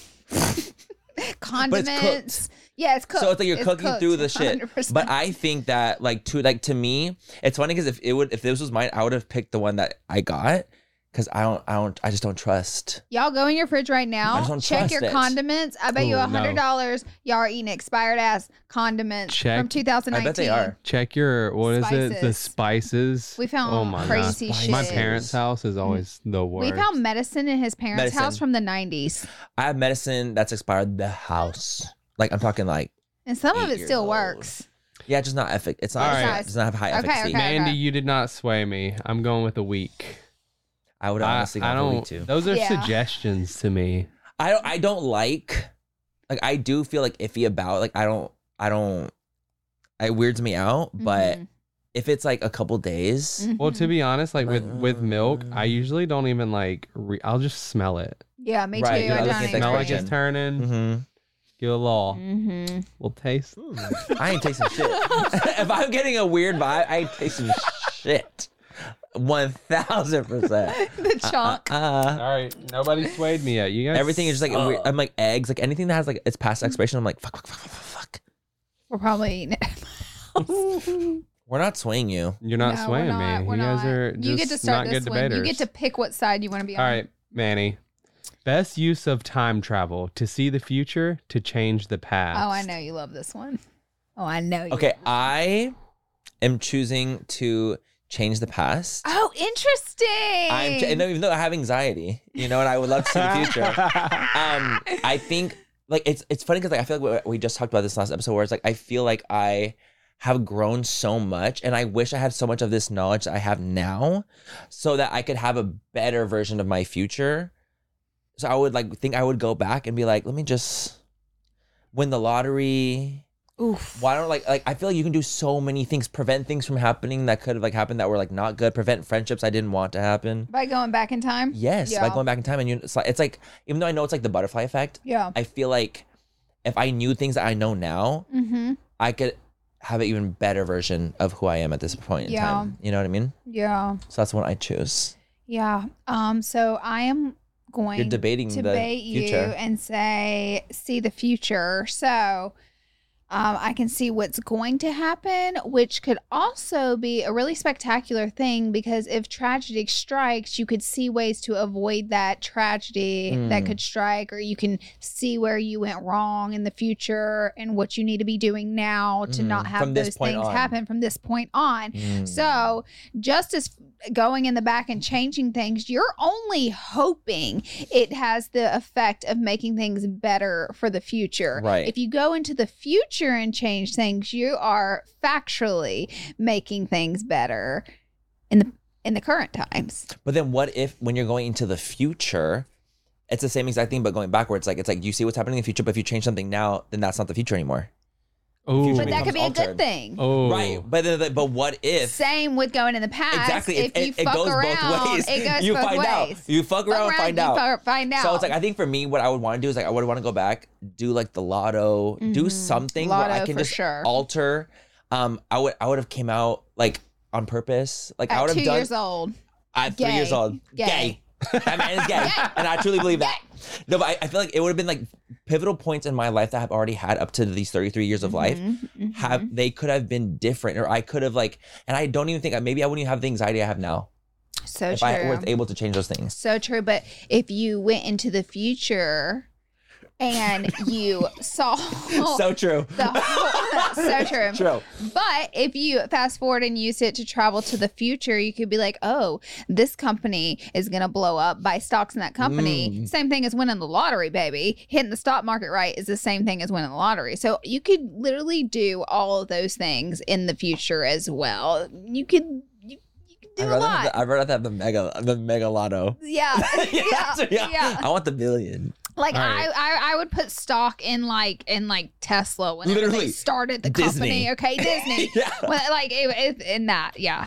Condiments. Yeah, it's cooked. So it's like you're cooking cooked, through the shit. one hundred percent. But I think that like to like to me, it's funny because if it would if this was mine, I would have picked the one that I got because I don't I don't I just don't trust. Y'all go in your fridge right I now. just don't Check trust your it. condiments. I bet you Ooh, a hundred dollars y'all are eating expired ass condiments Check. from two thousand I nineteen. bet they are. Check your what is it? The Spices. spices. We found oh my crazy God. shit. My parents' house is always the worst. We found medicine in his parents' Medicine. house from the nineties, I have medicine that's expired. The house, like I'm talking like and some of Eight it years still old. works. yeah, it's just not effic. It's not. All It right. does not have high Okay, efficacy. okay. Mandy, you did not sway me. I'm going with a week. I would I, honestly go I for a week don't. too. Those are Yeah. suggestions to me. I don't. I don't like. Like I do feel like iffy about. Like I don't. I don't. It weirds me out. But Mhm. if it's like a couple days, Mhm. Well, to be honest, like with with milk, I Mm. usually don't even like. Re- I'll just smell it. yeah, me Right, too. you're I not don't looking at even the Smell like drink. it's turning. mm-hmm. Give it a little. Mm-hmm. We'll taste. I ain't tasting shit. If I'm getting a weird vibe, I ain't tasting shit. One thousand percent. The chalk. Uh, All right, nobody swayed me yet. You guys. everything is just like suck. weird. I'm like eggs, like anything that has like it's past expiration. I'm like fuck, fuck, fuck, fuck, fuck. We're probably eating it. We're not swaying you. You're not No, swaying we're not, me. we're You guys not. are just You get to start not this good one. debaters. You get to pick what side you want to be on. All right, Manny. Best use of time travel to see the future, to change the past. Oh, I know you love this one. Oh, I know you. Okay, love this one. I am choosing to change the past. Oh, interesting. I'm, and even though I have anxiety, you know, and I would love to see the future. um, I think like it's it's funny because like I feel like we, we just talked about this last episode where it's like I feel like I have grown so much, and I wish I had so much of this knowledge that I have now, so that I could have a better version of my future. So I would like think I would go back and be like, let me just win the lottery. Oof. Why don't like like I feel like you can do so many things, prevent things from happening that could have like happened that were like not good, prevent friendships I didn't want to happen. By going back in time? Yes, Yeah. by going back in time, and you it's like, it's like even though I know it's like the butterfly effect, Yeah. I feel like if I knew things that I know now, Mm-hmm. I could have an even better version of who I am at this point in Yeah. time. You know what I mean? Yeah. So that's what I choose. Yeah. Um. So I am going You're debating to the debate you future. and say, see the future. So um, I can see what's going to happen, which could also be a really spectacular thing because if tragedy strikes, you could see ways to avoid that tragedy that Mm. could strike, or you can see where you went wrong in the future and what you need to be doing now to Mm. not have From this those point things on. happen from this point on. Mm. So, just as going in the back and changing things, you're only hoping it has the effect of making things better for the future. Right. If you go into the future and change things, you are factually making things better in the in the current times. But then what if when you're going into the future, it's the same exact thing but going backwards? Like it's like you see what's happening in the future, but if you change something now, then that's not the future anymore. Oh, But that could be a becomes good altered. thing. oh, Right. But then, but what if Same with going in the past. exactly If it, you it, it fuck goes around, both ways. it goes you both find ways. out. You fuck around, Fuck and find you out. fi- find out. So it's like I think for me, what I would want to do is like I would want to go back, do like the lotto, do Mhm. something where Lotto I can for just sure. alter. Um, I would I would have came out like on purpose. Like I At would two have done. years old. At three Gay. years old, Gay. gay. That man is gay, and I truly believe that. No, but I, I feel like it would have been like pivotal points in my life that I've already had up to these thirty-three years of life. Mhm, mhm. Have they could have been different, or I could have like, and I don't even think maybe I wouldn't even have the anxiety I have now So if true. I was able to change those things. So true. But if you went into the future and you saw So true. the whole, so true. True. But if you fast forward and use it to travel to the future, you could be like, oh, this company is going to blow up. Buy stocks in that company. Mm. Same thing as winning the lottery, baby. Hitting the stock market right is the same thing as winning the lottery. So you could literally do all of those things in the future as well. You could, you, you could do I'd a rather, lot. have the, I'd rather have the mega the mega lotto. yeah. yeah. yeah. yeah. I want the billion. Like All right. I, I, I would put stock in like in like Tesla when Literally. they started the Disney. company. Okay, Disney. Yeah. When, like it, it, in that, yeah.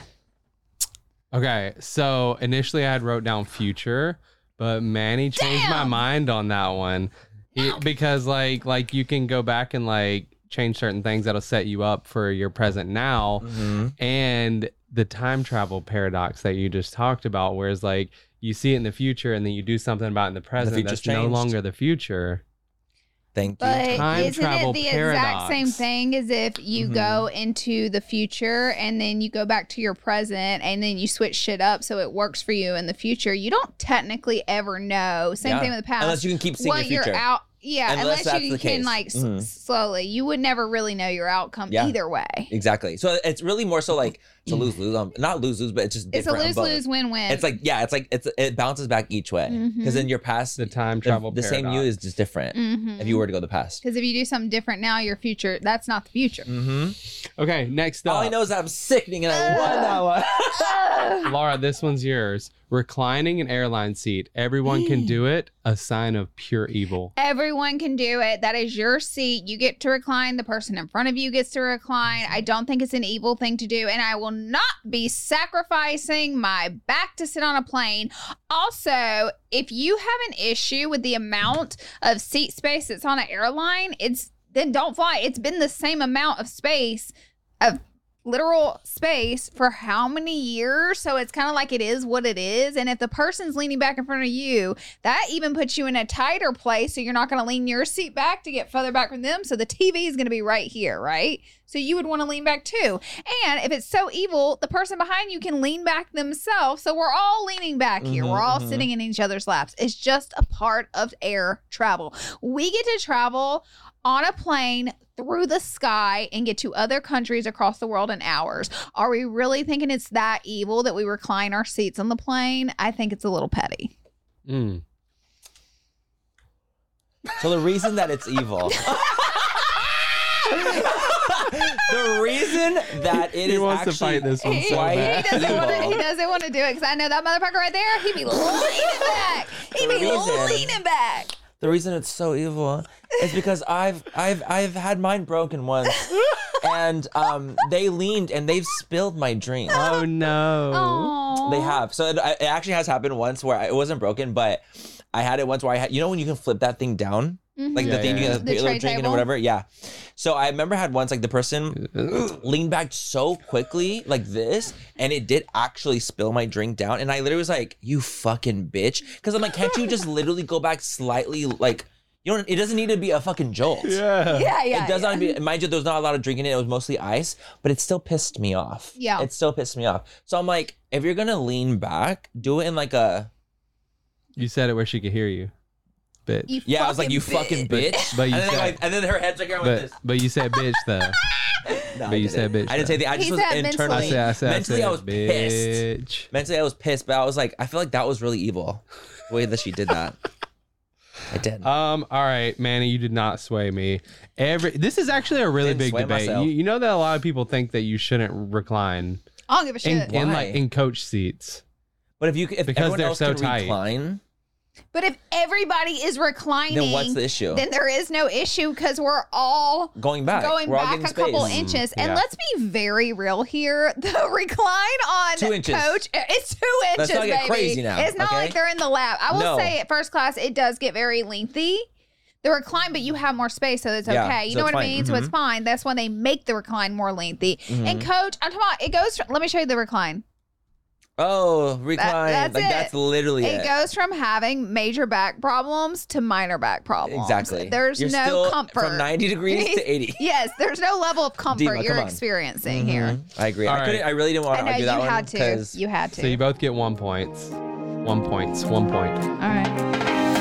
okay. So initially I had wrote down future, but Manny changed my Damn. mind on that one. He- because like like you can go back and like change certain things that'll set you up for your present now. Mhm. And the time travel paradox that you just talked about, whereas like you see it in the future and then you do something about it in the present future's that's no changed. longer the future. Thank you. But Time isn't travel it the exact paradox. same thing as if you Mhm. go into the future and then you go back to your present and then you switch shit up so it works for you in the future? You don't technically ever know. Same Yeah. thing with the past. Unless you can keep seeing what the future. you're out. Yeah, Unless unless, that's you the can case. like s- Mhm. slowly, you would never really know your outcome Yeah. either way. Exactly. So it's really more so like it's a lose lose. Um, not lose lose, but it's just It's a different on lose both. lose win win. It's like yeah, it's like it's it bounces back each way because Mhm. in your past The time the, travel the same you paradox. is just different Mm-hmm. if you were to go the past. Because if you do something different now, your future, that's not the future. Mm-hmm. Okay, next up. All I know is that I'm sickening and I won that one. Laura, this one's yours. Reclining an airline seat. Everyone can do it. A sign of pure evil. Everyone can do it. That is your seat. You get to recline. The person in front of you gets to recline. I don't think it's an evil thing to do. And I will not be sacrificing my back to sit on a plane. Also, if you have an issue with the amount of seat space that's on an airline, it's then don't fly. It's been the same amount of space of literal space for how many years? So it's kind of like it is what it is. And if the person's leaning back in front of you, that even puts you in a tighter place. So you're not going to lean your seat back to get further back from them. So the T V is going to be right here, right? So you would want to lean back too. And if it's so evil, the person behind you can lean back themselves. So we're all leaning back here. Mhm, We're all mhm. sitting in each other's laps. It's just a part of air travel. We get to travel on a plane through the sky and get to other countries across the world in hours. Are we really thinking it's that evil that we recline our seats on the plane? I think it's a little petty. Mm. So the reason that it's evil. The reason that it he is wants actually to fight this one He, so quite he bad. doesn't want to. evil. He doesn't want to do it because I know that motherfucker right there. He be leaning back. He The be reason- leaning back. The reason it's so evil is because I've I've I've had mine broken once, and um they leaned and they've spilled my drink. Oh no. Aww. They have. So it, it actually has happened once where I, it wasn't broken, but I had it once where I had, you know, when you can flip that thing down, Mhm. like Yeah, the thing yeah, you yeah. can The put tray your drink in table? or whatever. Yeah. So I remember I had once like the person leaned back so quickly like this, and it did actually spill my drink down. And I literally was like, "You fucking bitch," because I'm like, can't you just literally go back slightly? Like, you don't. It doesn't need to be a fucking jolt. Yeah. Yeah, yeah. It does yeah. not be. Mind you, there was not a lot of drink in it. It was mostly ice, but it still pissed me off. Yeah. It still pissed me off. So I'm like, if you're gonna lean back, do it in like a. You said it where she could hear you. Bitch. You Yeah, I was like, you fucking bitch. bitch. But you and, then, said- like, and then her head's like around with But this. but you said bitch though. No, but I you didn't. said bitch. I didn't say the. I just He was said internally. I mentally. said I said Mentally, I, I said, was pissed. bitch. Mentally, I was pissed, but I was like, I feel like that was really evil. The way that she did that. I did. Um. All right, Manny, you did not sway me. Every this is actually a really Didn't big sway debate. myself. You, you know that a lot of people think that you shouldn't recline I don't give a in, shit. in Why? like in coach seats. But if you if because everyone they're else so can tight. recline, But if everybody is reclining, then what's the issue? then there is no issue because we're all Going back, going We're all back getting a couple space. inches. And yeah. let's be very real here. The recline on Two inches. coach, it's two inches, Let's not get baby. crazy now, It's not okay? like they're in the lap. I will No. say at first class, it does get very lengthy. The recline, but you have more space, so it's okay. Yeah, you so know it's what I fine. mean? So it's Mhm. fine. That's when they make the recline more lengthy. Mhm. And coach, I'm talking about, it goes from, let me show you the recline. Oh, recline. that's like it. that's literally It it. goes from having major back problems to minor back problems. Exactly. There's You're no still comfort. from ninety degrees to eighty. Yes, there's no level of comfort Dima, you're come on. experiencing here. Mhm. I agree. All I couldn't. right. I really didn't want I to know argue you that one had to. 'cause- You had to. So you both get one points. One points. One point. All right.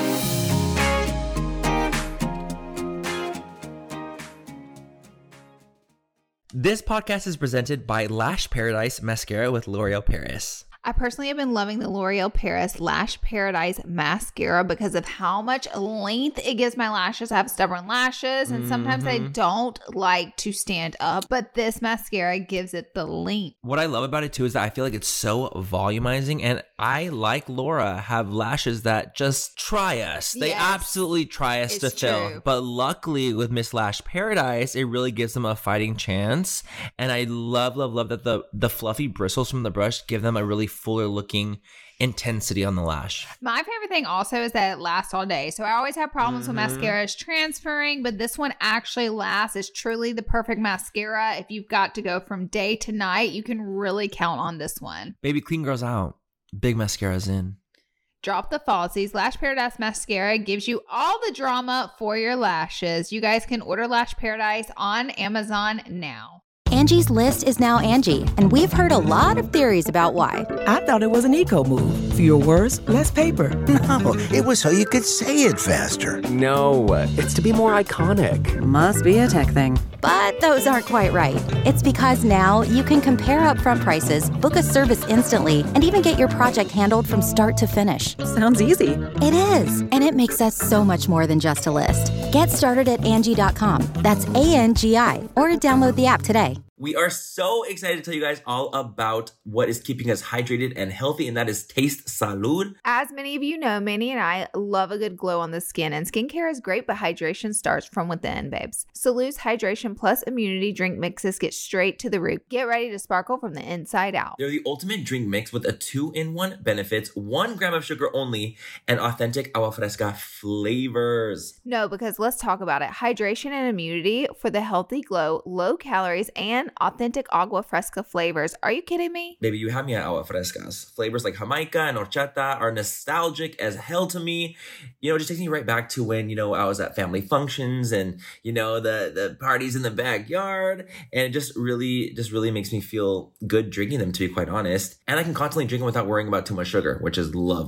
This podcast is presented by Lash Paradise Mascara with L'Oreal Paris. I personally have been loving the L'Oreal Paris Lash Paradise Mascara because of how much length it gives my lashes. I have stubborn lashes and sometimes they Mhm. don't like to stand up, but this mascara gives it the length. What I love about it too is that I feel like it's so volumizing, and I, like Laura, have lashes that just try us. They Yes. absolutely try us It's to fill. true. But luckily with Miss Lash Paradise, it really gives them a fighting chance. And I love, love, love that the the fluffy bristles from the brush give them a really fuller looking intensity on the lash. My favorite thing also is that it lasts all day. So I always have problems Mhm. with mascaras transferring, but this one actually lasts. It's truly the perfect mascara. If you've got to go from day to night, you can really count on this one. Baby, clean girls out. Big mascara's in. Drop the falsies. Lash Paradise Mascara gives you all the drama for your lashes. You guys can order Lash Paradise on Amazon now. Angie's List is now Angie, and we've heard a lot of theories about why. I thought it was an eco move. Fewer words, less paper. No, it was so you could say it faster. No, it's to be more iconic. Must be a tech thing. But those aren't quite right. It's because now you can compare upfront prices, book a service instantly, and even get your project handled from start to finish. Sounds easy. It is, and it makes us so much more than just a list. Get started at Angie dot com. That's A N G I, or download the app today. We are so excited to tell you guys all about what is keeping us hydrated and healthy, and that is Taste Salud. As many of you know, Manny and I love a good glow on the skin, and skincare is great, but hydration starts from within, babes. Salud's Hydration Plus Immunity Drink Mixes get straight to the root. Get ready to sparkle from the inside out. They're the ultimate drink mix with a two-in-one benefits, one gram of sugar only, and authentic agua fresca flavors. No, because let's talk about it. Hydration and immunity for the healthy glow, low calories, and authentic agua fresca flavors. Are you kidding me? Baby, you have me at agua frescas. Flavors like Jamaica and horchata are nostalgic as hell to me. You know, it just takes me right back to when, you know, I was at family functions and, you know, the, the parties in the backyard. And it just really, just really makes me feel good drinking them, to be quite honest. And I can constantly drink them without worrying about too much sugar, which is lovely.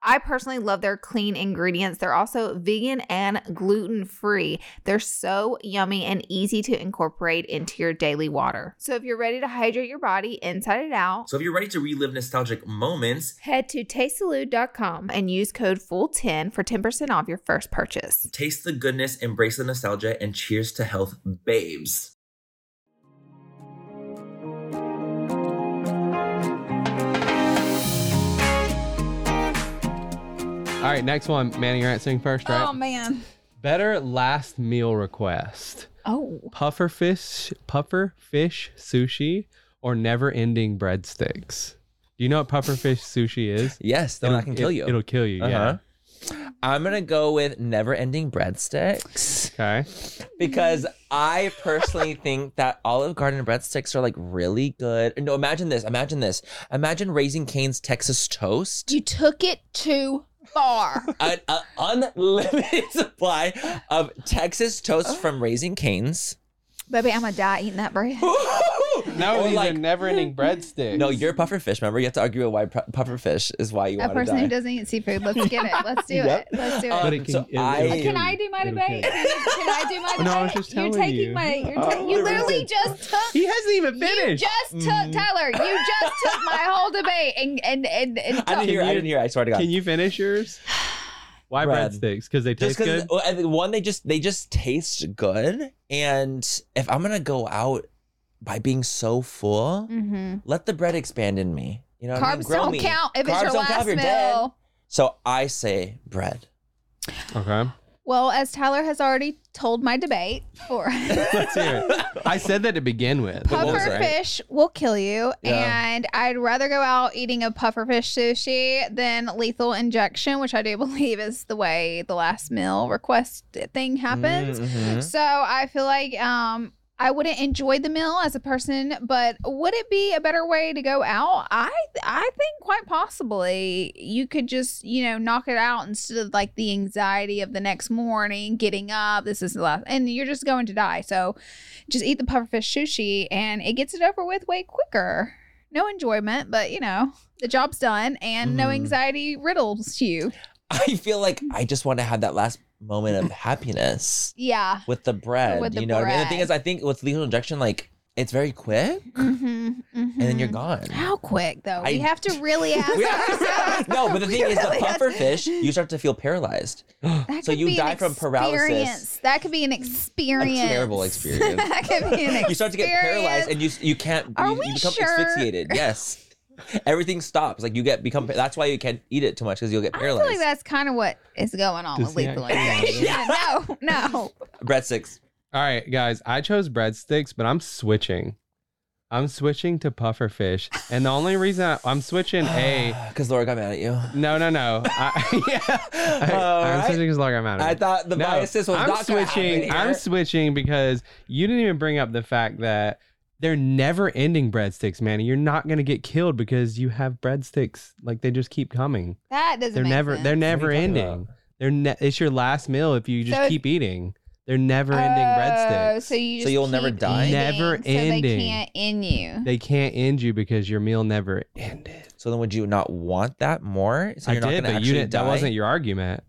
I personally love their clean ingredients. They're also vegan and gluten-free. They're so yummy and easy to incorporate into your daily water. So if you're ready to hydrate your body inside and out, So if you're ready to relive nostalgic moments, head to taste salud dot com and use code F U L ten for ten percent off your first purchase. taste the goodness, embrace the nostalgia, and cheers to health, babes. All right, next one. Manny, you're answering first, right? Oh, man. Better last meal request. Oh. Puffer fish, puffer fish sushi or never ending breadsticks. Do you know what puffer fish sushi is? Yes, then I can kill it- you. It'll kill you, Uh-huh. I'm going to go with never-ending breadsticks. yeah. Okay. Because I personally think that Olive Garden breadsticks are like really good. No, imagine this. Imagine this. Imagine Raising Cane's Texas Toast. You took it too far. An a unlimited supply of Texas Toast from Raising Cane's. Baby, I'm going to die eating that bread. No, Or these like- are never ending breadsticks. No, you're puffer fish. Remember, you have to argue with why pu- puffer fish is why you A want to person die. who doesn't eat seafood. Let's get it. Let's do Yep. it. Let's do it. Um, But it can, so it- it'll I- kill Can you. I do my It'll debate? kill Can, you. can I do my debate? No, I was just you're telling taking you. my. You're Oh, ta- you there literally is. just took. He hasn't even You finished. just took Tyler. You just took my whole debate and and and, and I didn't hear. I didn't hear. I swear to God. Can you finish yours? Why Bread. breadsticks? Because they Just taste good. because one, they just they just taste good, and if I'm gonna go out by being so full, Mm-hmm. let the bread expand in me. You know, what I mean? Carbs Grow don't me. count if it's Carbs your don't count last if you're meal. dead. So I say bread. Okay. Well, as Tyler has already told my debate for Let's hear it. I said that to begin with. What was puffer it? fish will kill you, Yeah. and I'd rather go out eating a puffer fish sushi than lethal injection, which I do believe is the way the last meal request thing happens. Mhm. So I feel like um I wouldn't enjoy the meal as a person, but would it be a better way to go out? I I think quite possibly you could just, you know, knock it out instead of like the anxiety of the next morning, getting up, this is the last, and you're just going to die. So just eat the pufferfish sushi and it gets it over with way quicker. No enjoyment, but you know, the job's done and no Mhm. anxiety riddles you. I feel like I just want to have that last moment of happiness Yeah. with the bread. With the you know what I mean? The thing bread. is, I think with lethal injection, like it's very quick, Mm-hmm, and then you're gone. How quick though? I- we have to really ask We- ourselves. no, but the thing We is, the really have puffer to- fish, you start to feel paralyzed. That So could you be die an from paralysis. experience. That could be an experience. terrible experience. That could be an experience. You start to get paralyzed, and you you can't. Are you, we you become sure? asphyxiated. Yes, everything stops. Like you get become. That's why you can't eat it too much because you'll get I feel paralyzed. like that's kind of what is going on Does with the lethal act- injection. No, no. Breadsticks. All right, guys. I chose breadsticks, but I'm switching. I'm switching to puffer fish, and the only reason I, I'm switching a Because Laura got mad at you. no, no, no. I, yeah, I, All I'm right. switching because like I'm out of I it. thought the No, biases was I'm not gonna switching. happen I'm here. switching because you didn't even bring up the fact that they're never ending breadsticks, man. You're not gonna get killed because you have breadsticks. Like they just keep coming. That doesn't They're make never. sense. They're never talking ending. about? They're. Ne- it's your last meal if you just So- keep eating. They're never ending Oh, breadsticks. So you So just you'll never keep die? eating, Never so they ending. can't end you. They can't end you because your meal never ended. So then, would you not want that more? So I you're not did, gonna but you actually didn't. die? That wasn't your argument.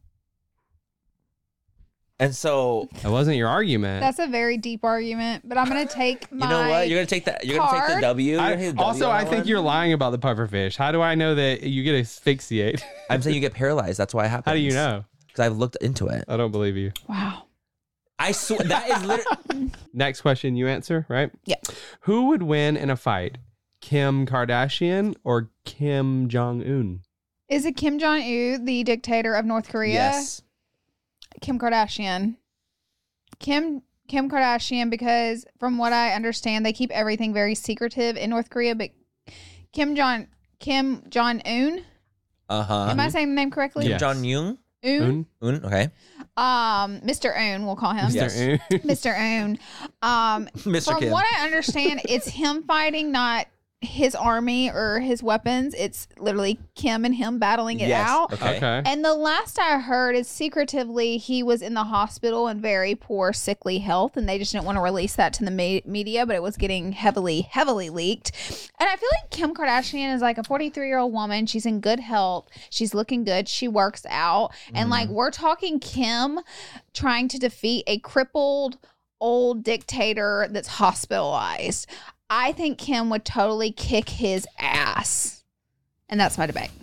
And so, That wasn't your argument. That's a very deep argument, but I'm gonna take my. you know what? You're gonna take that. You're gonna take the card. W. You're I- gonna take the W also, on I that think one? you're lying about the puffer fish. How do I know that you get asphyxiate? I'm saying you get paralyzed. That's why it happens. How do you know? Because I've looked into it. I don't believe you. Wow. I swear that is literally. Next question, you answer, right? Yeah. Who would win in a fight? Kim Kardashian or Kim Jong Un? Is it Kim Jong Un, the dictator of North Korea? Yes. Kim Kardashian. Kim Kim Kardashian, because from what I understand, they keep everything very secretive in North Korea. But Kim Jong Kim Jong Un. Uh huh. Am I saying the name correctly? Kim Yes. Jong Un. Un. Un? Un. Okay. Um, Mister Un, we'll call him. Yes. Mister Un. Mister Un. Um, Mister from Kim. what I understand, it's him fighting, not his army or his weapons. It's literally Kim and him battling it Yes. out. Okay. Okay. And the last I heard is secretively he was in the hospital in very poor, sickly health, and they just didn't want to release that to the me- media, but it was getting heavily, heavily leaked. And I feel like Kim Kardashian is like a forty-three-year-old woman. She's in good health. She's looking good. She works out. And like we're talking Kim trying to defeat a crippled old dictator that's hospitalized. I think Kim would totally kick his ass. And that's my debate.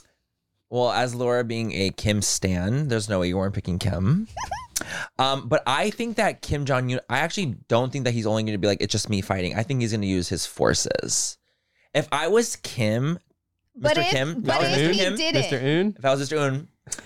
Well, as Laura being a Kim stan, there's no way you weren't picking Kim. um, but I think that Kim Jong-un, I actually don't think that he's only going to be like, it's just me fighting. I think he's going to use his forces. If I was Kim, But Mister if, Kim, but if I was if Mister he Kim, did Mister it, Un? if I was Mister Un,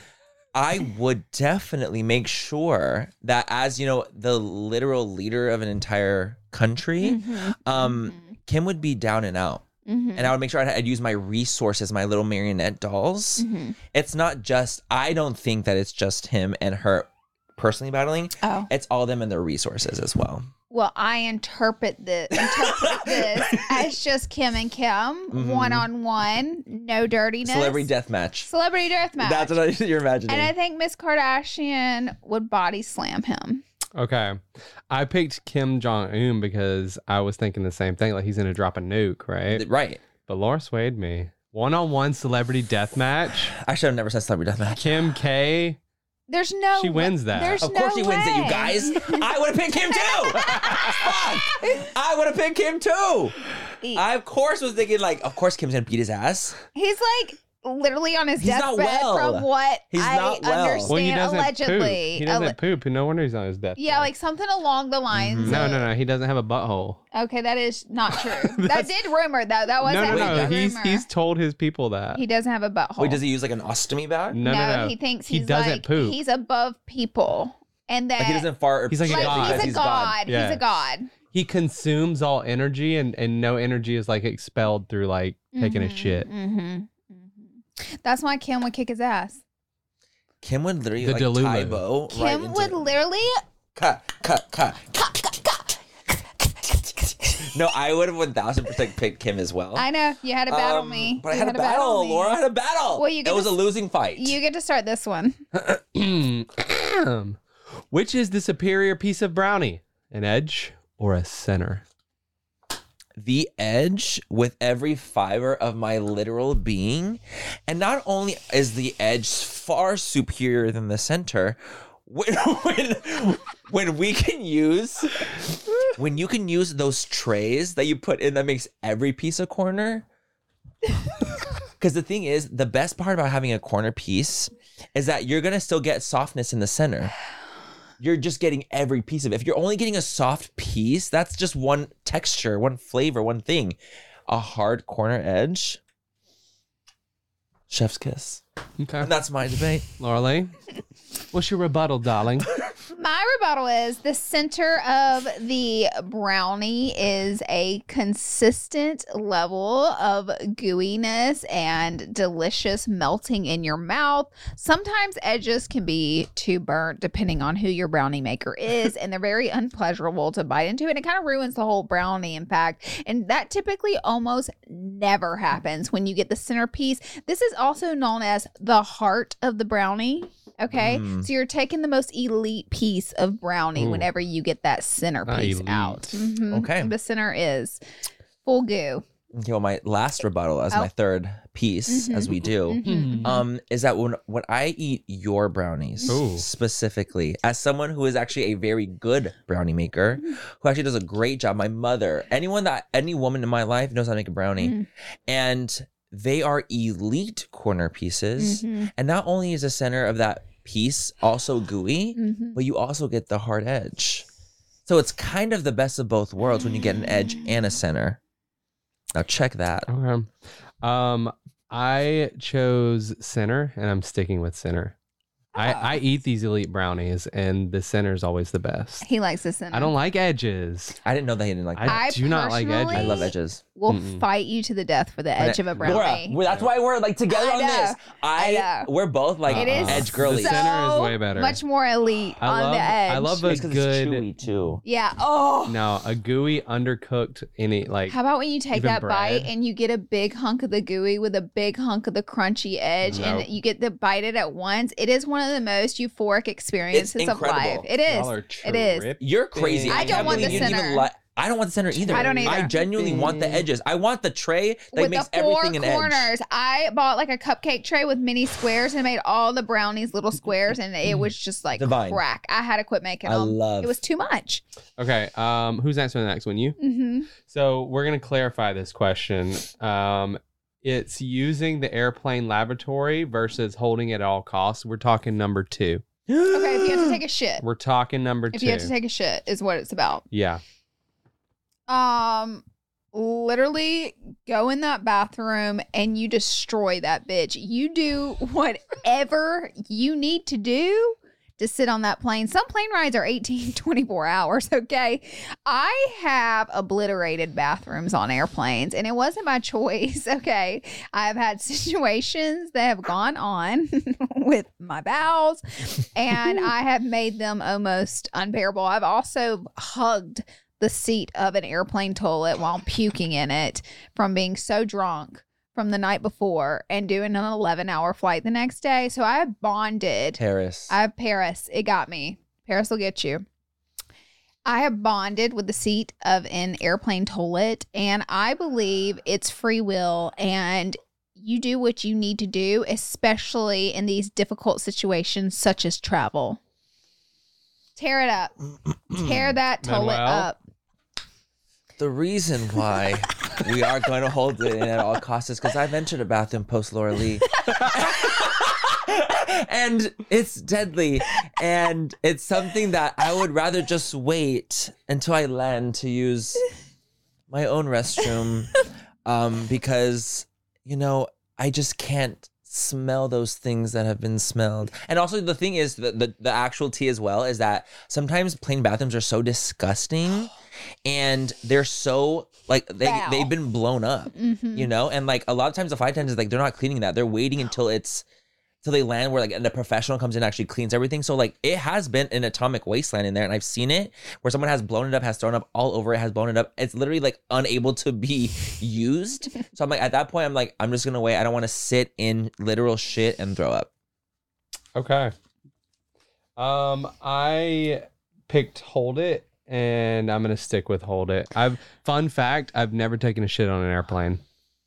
I would definitely make sure that as, you know, the literal leader of an entire country, Mhm, um, mhm, Kim would be down and out. mhm, And I would make sure I'd, I'd use my resources, my little marionette dolls. mhm. It's not just, I don't think that it's just him and her personally battling. Oh, It's all them and their resources as well. well, I interpret this interpret this as just Kim and Kim, one on one, no dirtiness. Mm-hmm. Celebrity death match. Celebrity death match. That's what I, you're imagining. And I think Miss Kardashian would body slam him. Okay. I picked Kim Jong Un because I was thinking the same thing. Like he's going to drop a nuke, right? Right. But Laura swayed me. One on one celebrity death match. I should have never said celebrity death match. Kim K. There's no She wins that. There's Of no course he wins it, you way. guys. I would have picked him too. Fuck. I would have picked him too. I, of course, was thinking, like, of course Kim's going to beat his ass. He's like literally on his He's not deathbed well. from what He's I not well. understand. Well, he doesn't allegedly. poop. He doesn't Alle- poop. No wonder he's on his death. yeah, like something along the lines. No, of, no, no. He doesn't have a butthole. Okay, that is not true. that did rumor though. That was No, no, actually no. a He's rumor. he's told his people that. he doesn't have a butthole. Wait, does he use like an ostomy bag? no, no, no. he thinks he he's doesn't like poop. he's above people, and that Like he doesn't fart or He's like a like, god. he's a He's god. Yeah. He's a god. He consumes all energy, and and no energy is like expelled through like taking a shit. Mm-hmm. That's why Kim would kick his ass. Kim would literally The like Delulu. tie bow Kim right into would literally. cut, cut, cut. No, I would have one thousand percent picked Kim as well. I know you had to battle Um, me, But I You had a to battle battle, me. Laura. I had a battle. Well, you get it was to a s- losing fight. You get to start this one. Which is the superior piece of brownie? An edge or a center? The edge with every fiber of my literal being. And not only is the edge far superior than the center, when when, when we can use when you can use those trays that you put in that makes every piece a corner. Because the thing is, the best part about having a corner piece is that you're gonna still get softness in the center. You're just getting every piece of it. If you're only getting a soft piece, that's just one texture, one flavor, one thing. A hard corner edge, chef's kiss. Okay. And that's my debate. Laura Lee, what's your rebuttal, darling? My rebuttal is the center of the brownie is a consistent level of gooiness and delicious melting in your mouth. Sometimes edges can be too burnt depending on who your brownie maker is, and they're very unpleasurable to bite into, and it kind of ruins the whole brownie, in fact. And that typically almost never happens when you get the centerpiece. This is also known as the heart of the brownie. Okay, Mm. so you're taking the most elite piece of brownie Ooh. whenever you get that centerpiece elite. out. Mhm. Okay. The center is full goo. Okay, well, my last rebuttal as Oh. my third piece, Mhm. as we do, Mhm. um, is that when when I eat your brownies Ooh. specifically, as someone who is actually a very good brownie maker, who actually does a great job, my mother, anyone that any woman in my life knows how to make a brownie, Mhm. and they are elite corner pieces. Mhm. And not only is the center of that piece also gooey, Mhm. but you also get the hard edge. So it's kind of the best of both worlds when you get an edge and a center. Now check that. Okay. Um, I chose center, and I'm sticking with center. I, I eat these elite brownies, and the center is always the best. He likes the center. I don't like edges. I didn't know that he didn't like I, that. I do not like edges. personally- I love edges. Will Mm-mm. fight you to the death for the edge of a Laura, brownie. well, that's why we're like together I on know. this. I, I know. We're both like It is edge girlies. The center is so way better. Much more elite I on love. the edge. I love a It's 'cause good. it's chewy too. Yeah. Oh. No, a gooey undercooked any like. How about when you take even that bite bread? and you get a big hunk of the gooey with a big hunk of the crunchy edge, Nope. and you get to bite it at once? It is one of the most euphoric experiences of incredible. life. It is. Y'all are It is. tripping. You're crazy. I don't can't want the believe you didn't even center. li- I don't want the center either. I don't I either. genuinely want the edges. I want the tray that With makes the four everything an edge. corners, I bought like a cupcake tray with mini squares and made all the brownies little squares, and it was just like Divine. crack. I had to quit making I them. love- It was too much. Okay. Um, who's answering the next one? You. hmm So we're gonna clarify this question. Um, it's using the airplane lavatory versus holding it at all costs. We're talking number two. Okay, if you have to take a shit, We're talking number if two. you have to take a shit, is what it's about. yeah. Um, literally go in that bathroom and you destroy that bitch. You do whatever you need to do to sit on that plane. Some plane rides are eighteen, twenty-four hours. Okay. I have obliterated bathrooms on airplanes and it wasn't my choice. Okay. I've had situations that have gone on with my bowels and I have made them almost unbearable. I've also hugged the seat of an airplane toilet while puking in it from being so drunk from the night before and doing an eleven hour flight the next day. So I have bonded. Paris. I have Paris. It got me. Paris will get you. I have bonded with the seat of an airplane toilet, and I believe it's free will and you do what you need to do, especially in these difficult situations such as travel. Tear it up. Tear that toilet Manuel? up. The reason why we are going to hold it in at all costs is because I've entered a bathroom post Laura Lee. And it's deadly. And it's something that I would rather just wait until I land to use my own restroom. Um, because, you know, I just can't smell those things that have been smelled. And also the thing is, the, the, the actual tea as well, is that sometimes plain bathrooms are so disgusting. And they're so like they Foul. they've been blown up, Mhm. you know, and like a lot of times the flight attendants like they're not cleaning that. They're waiting until it's till they land where like and the professional comes in and actually cleans everything. So like it has been an atomic wasteland in there, and I've seen it where someone has blown it up, has thrown up all over it, has blown it up. It's literally like unable to be used. So I'm like at that point I'm like I'm just gonna wait. I don't want to sit in literal shit and throw up. Okay. Um, I picked Hold It, and I'm gonna stick with Hold It. I've fun fact: I've never taken a shit on an airplane.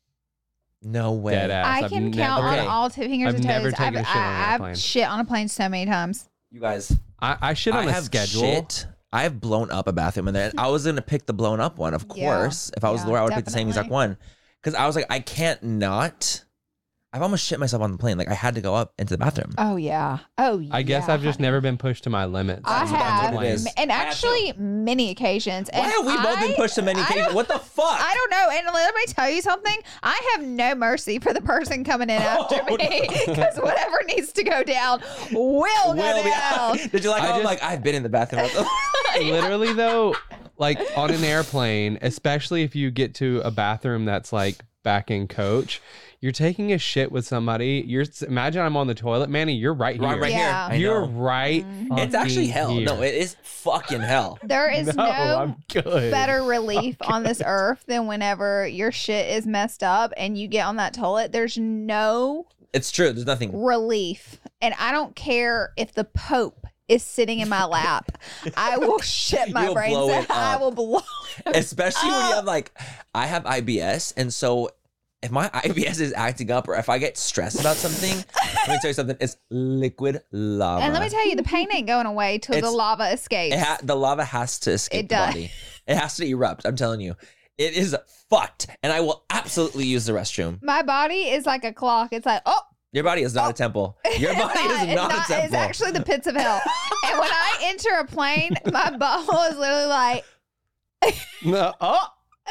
No way. Dead ass. I I've can never- count Okay. on all two fingers I've and toes. never taken I've, a shit on an I, airplane. I've shit on a plane so many times. You guys. I, I shit on I a have schedule. shit. I have blown up a bathroom in there. And I was gonna pick the blown up one, of Yeah. course. If I was Yeah, Laura, I would pick the same exact definitely. one. Because I was like, I can't not. I've almost shit myself on the plane. Like I had to go up into the bathroom. Oh yeah. Oh yeah. I guess I've just never been pushed to my limits. I That's what- that's have, what it is. and I have actually many occasions. Why and have we both been I- pushed to many I occasions? don't- What the fuck? I don't know. And let me tell you something. I have no mercy for the person coming in after Oh, me no. because whatever needs to go down will go Will be- down. Did you like? I how I'm just- like I've been in the bathroom. Literally though, like on an airplane, especially if you get to a bathroom that's like back in coach, you're taking a shit with somebody. You're imagine I'm on the toilet, Manny. You're right here. I'm right Yeah. here. I You're know. right. It's actually fucking hell. here. No, it is fucking hell. There is No, no, I'm good. better relief on this earth than whenever your shit is messed up and you get on that toilet. There's no It's true. There's nothing. relief. And I don't care if the Pope is sitting in my lap. I will shit my You'll brains blow out. it I up. will blow it Especially when you up. have like, I have I B S, and so if my I B S is acting up or if I get stressed about something, let me tell you something. It's liquid lava. And let me tell you, the pain ain't going away till the It's- lava escapes. It ha- the lava has to escape It the does. body. It has to erupt. I'm telling you, it is fucked. And I will absolutely use the restroom. My body is like a clock. It's like, oh, Your body is not a temple. Your it's body is it's not, a temple. It's actually the pits of hell. And when I enter a plane, my butthole is literally like, No. Oh,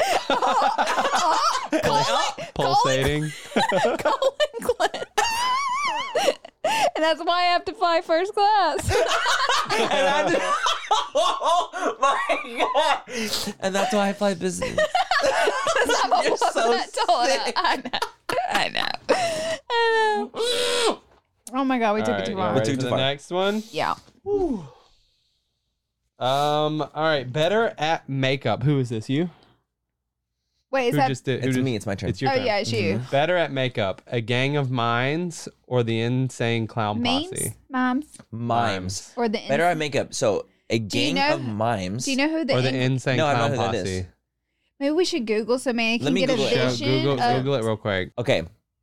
oh, Like, oh, pulsating. colon cleanse. And that's why I have to fly first class. and I just, oh my god! And that's why I fly business. You're so sick. I know. I know. I know. Oh my god, we took All it right, too you far. ready took it for too the far. next one? Yeah. Um. All right. Better at makeup. Who is this? You? Wait, is Who that? just did? Who It's just- me. It's my turn. It's your Oh turn. yeah, it's you. Better at makeup, A Gang of Minds or the Insane Clown Memes, Posse? moms, Mimes. or the Better at makeup. So a you gang know- of mimes. Do you know who the? Or the in- Insane No, I don't Clown know who that Posse? is. Maybe we should Google so Manny Let can me get a Google it. Show, vision. Google, of, Google it real quick. Okay.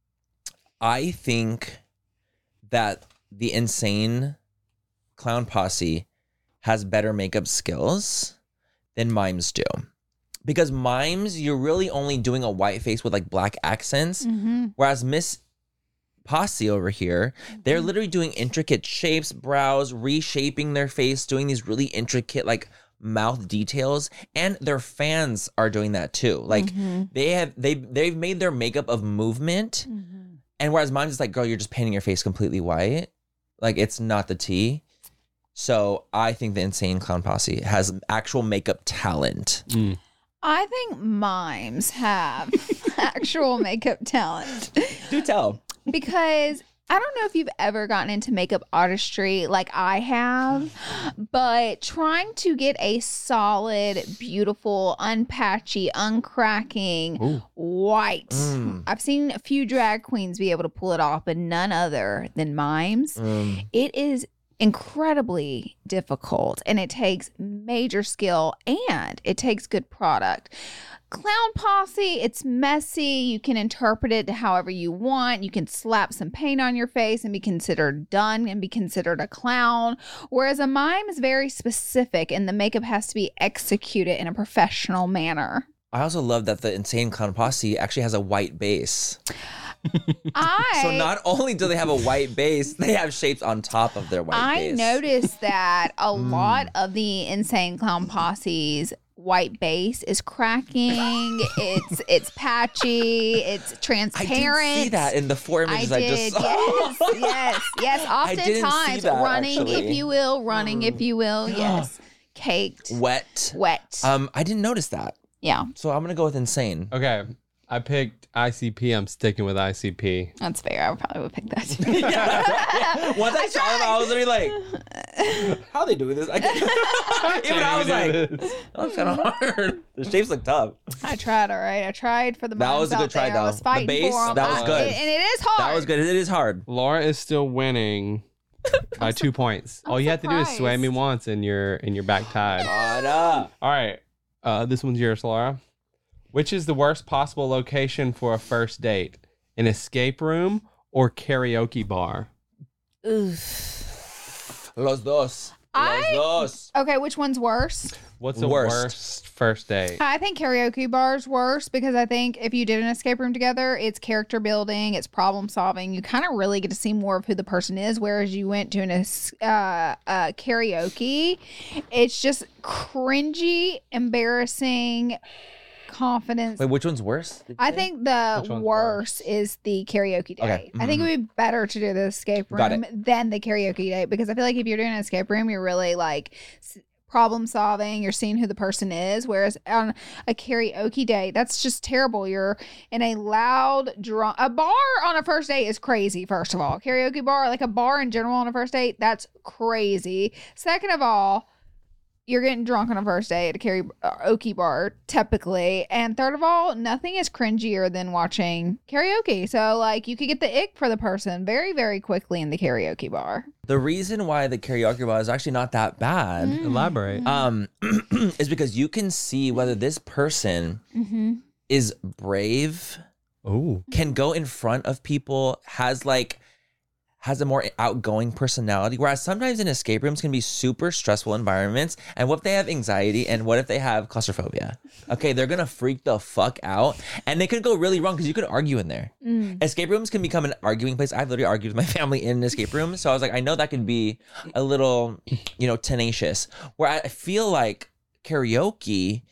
I think that the insane clown posse has better makeup skills than mimes do. Because mimes, you're really only doing a white face with like black accents. Mm-hmm. Whereas Miss Posse over here, they're literally doing intricate shapes, brows, reshaping their face, doing these really intricate like mouth details, and their fans are doing that too. Like Mm-hmm. they have they they've made their makeup of movement. And whereas mine's just like, girl, you're just painting your face completely white. Like it's not the tea. So I think the Insane Clown Posse has actual makeup talent. Mm. I think mimes have actual makeup talent Do tell. because I don't know if you've ever gotten into makeup artistry like I have, but trying to get a solid, beautiful, unpatchy, uncracking Ooh. white. Mm. I've seen a few drag queens be able to pull it off, but none other than mimes. Mm. It is incredibly difficult and it takes major skill and it takes good product. Clown Posse, it's messy. You can interpret it however you want. You can slap some paint on your face and be considered done and be considered a clown. Whereas a mime is very specific and the makeup has to be executed in a professional manner. I also love that the Insane Clown Posse actually has a white base. I So not only do they have a white base, they have shapes on top of their white I base. noticed that a Mm. lot of the Insane Clown Posse's white base is cracking. it's it's patchy. It's I transparent. did see that in the four I images I, did. just saw. Yes, yes, yes. I didn't see Oftentimes, that, running, actually. if you will, running, if you will. Yes, caked, Wet. wet. Um, I didn't notice that. Yeah, So I'm gonna go with Insane. Okay. I picked I C P. I'm sticking with I C P. that's fair. I probably would pick that too. Yeah. Once I saw them, I was really like, how are they doing this? I can't. Even I was like, that looks kind of hard. The shapes look tough. I tried. All right, I tried for the. That mimes was a out good try, there. I was though. The fighting base, for 'em. that was I- good. and it is hard. That was good. It is hard. Laura is still winning by two points. All you have to do is sway me surprised. once and you're and you're back tied. On up. All right. Uh, this one's yours, Laura. Which is the worst possible location for a first date? An escape room or karaoke bar? Los dos. I- Los dos. Okay, which one's worse? What's the Worst. worst, first date? I think karaoke bars worse because I think if you did an escape room together, it's character building, it's problem solving. You kind of really get to see more of who the person is. Whereas you went to an es- uh, uh, karaoke, it's just cringy, embarrassing, confidence. Wait, which one's worse? did you I say? think the Which one's worst is the karaoke date. Okay. I think it would be better to do the escape Got room than the karaoke date because I feel like if you're doing an escape room, you're really like s- problem solving, you're seeing who the person is. Whereas on a karaoke date, that's just terrible. You're in a loud, drunk, a bar on a first date is crazy, first of all. Karaoke bar, like a bar in general on a first date, that's crazy. Second of all, you're getting drunk on a first date at a karaoke bar, typically. And third of all, nothing is cringier than watching karaoke. So, like, you could get the ick for the person very, very quickly in the karaoke bar. The reason why the karaoke bar is actually not that bad Mm. Elaborate. um, is because you can see whether this person Mm-hmm. is brave, Oh. can go in front of people, has like has a more outgoing personality. Whereas sometimes in escape rooms can be super stressful environments. And what if they have anxiety and what if they have claustrophobia? Okay, they're gonna freak the fuck out. And it could go really wrong because you could argue in there. Mm. Escape rooms can become an arguing place. I've literally argued with my family in an escape room. So I was like, I know that can be a little, you know, tenacious. Where I feel like karaoke,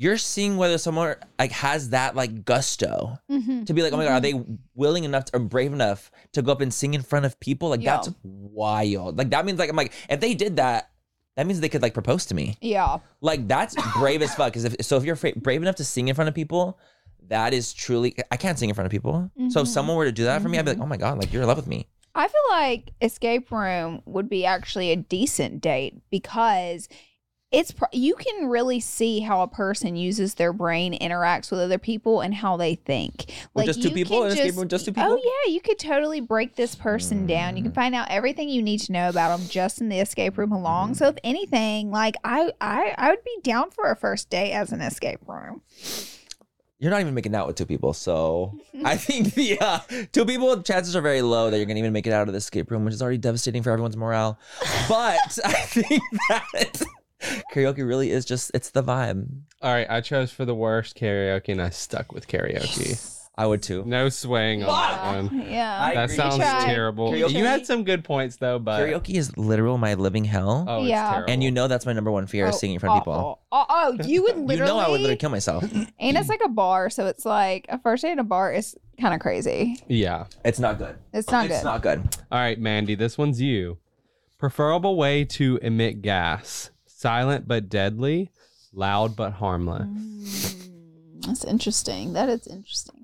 you're seeing whether someone like has that like gusto Mm-hmm. to be like, oh my God, are they willing enough to, or brave enough to go up and sing in front of people? Like Yeah. that's wild. Like that means like, I'm like, if they did that, that means they could like propose to me. Yeah. Like that's brave as fuck. Cause if, so if you're fra- brave enough to sing in front of people, that is truly, I can't sing in front of people. So if Mhm. someone were to do that for me, I'd be like, oh my God, like you're in love with me. I feel like escape room would be actually a decent date because it's pr- you can really see how a person uses their brain, interacts with other people, and how they think. With just two you people can in escape room, just two people? Oh yeah, you could totally break this person down. You can find out everything you need to know about them just in the escape room alone. So if anything, like I, I, I would be down for a first date as an escape room. You're not even making out with two people, so I think the uh, two people chances are very low that you're gonna even make it out of the escape room, which is already devastating for everyone's morale. But I think that karaoke really is just it's the vibe. All right, I chose for the worst karaoke, and I stuck with karaoke. I would too. No swaying on that one. Yeah, I That agree. sounds tried. terrible. Karaoke- You had some good points though, but Karaoke is literal my living hell, oh, Yeah. it's terrible. and you know that's my number one fear: is singing in front of people. Oh, oh, oh, you would literally. You know I would literally kill myself. And it's like a bar, so it's like a first date in a bar is kind of crazy. yeah. It's not good. It's not It's good. not good. All right, Mandy, this one's you. Preferable way to emit gas: silent but deadly, loud but harmless. Mm, that's interesting. That is interesting.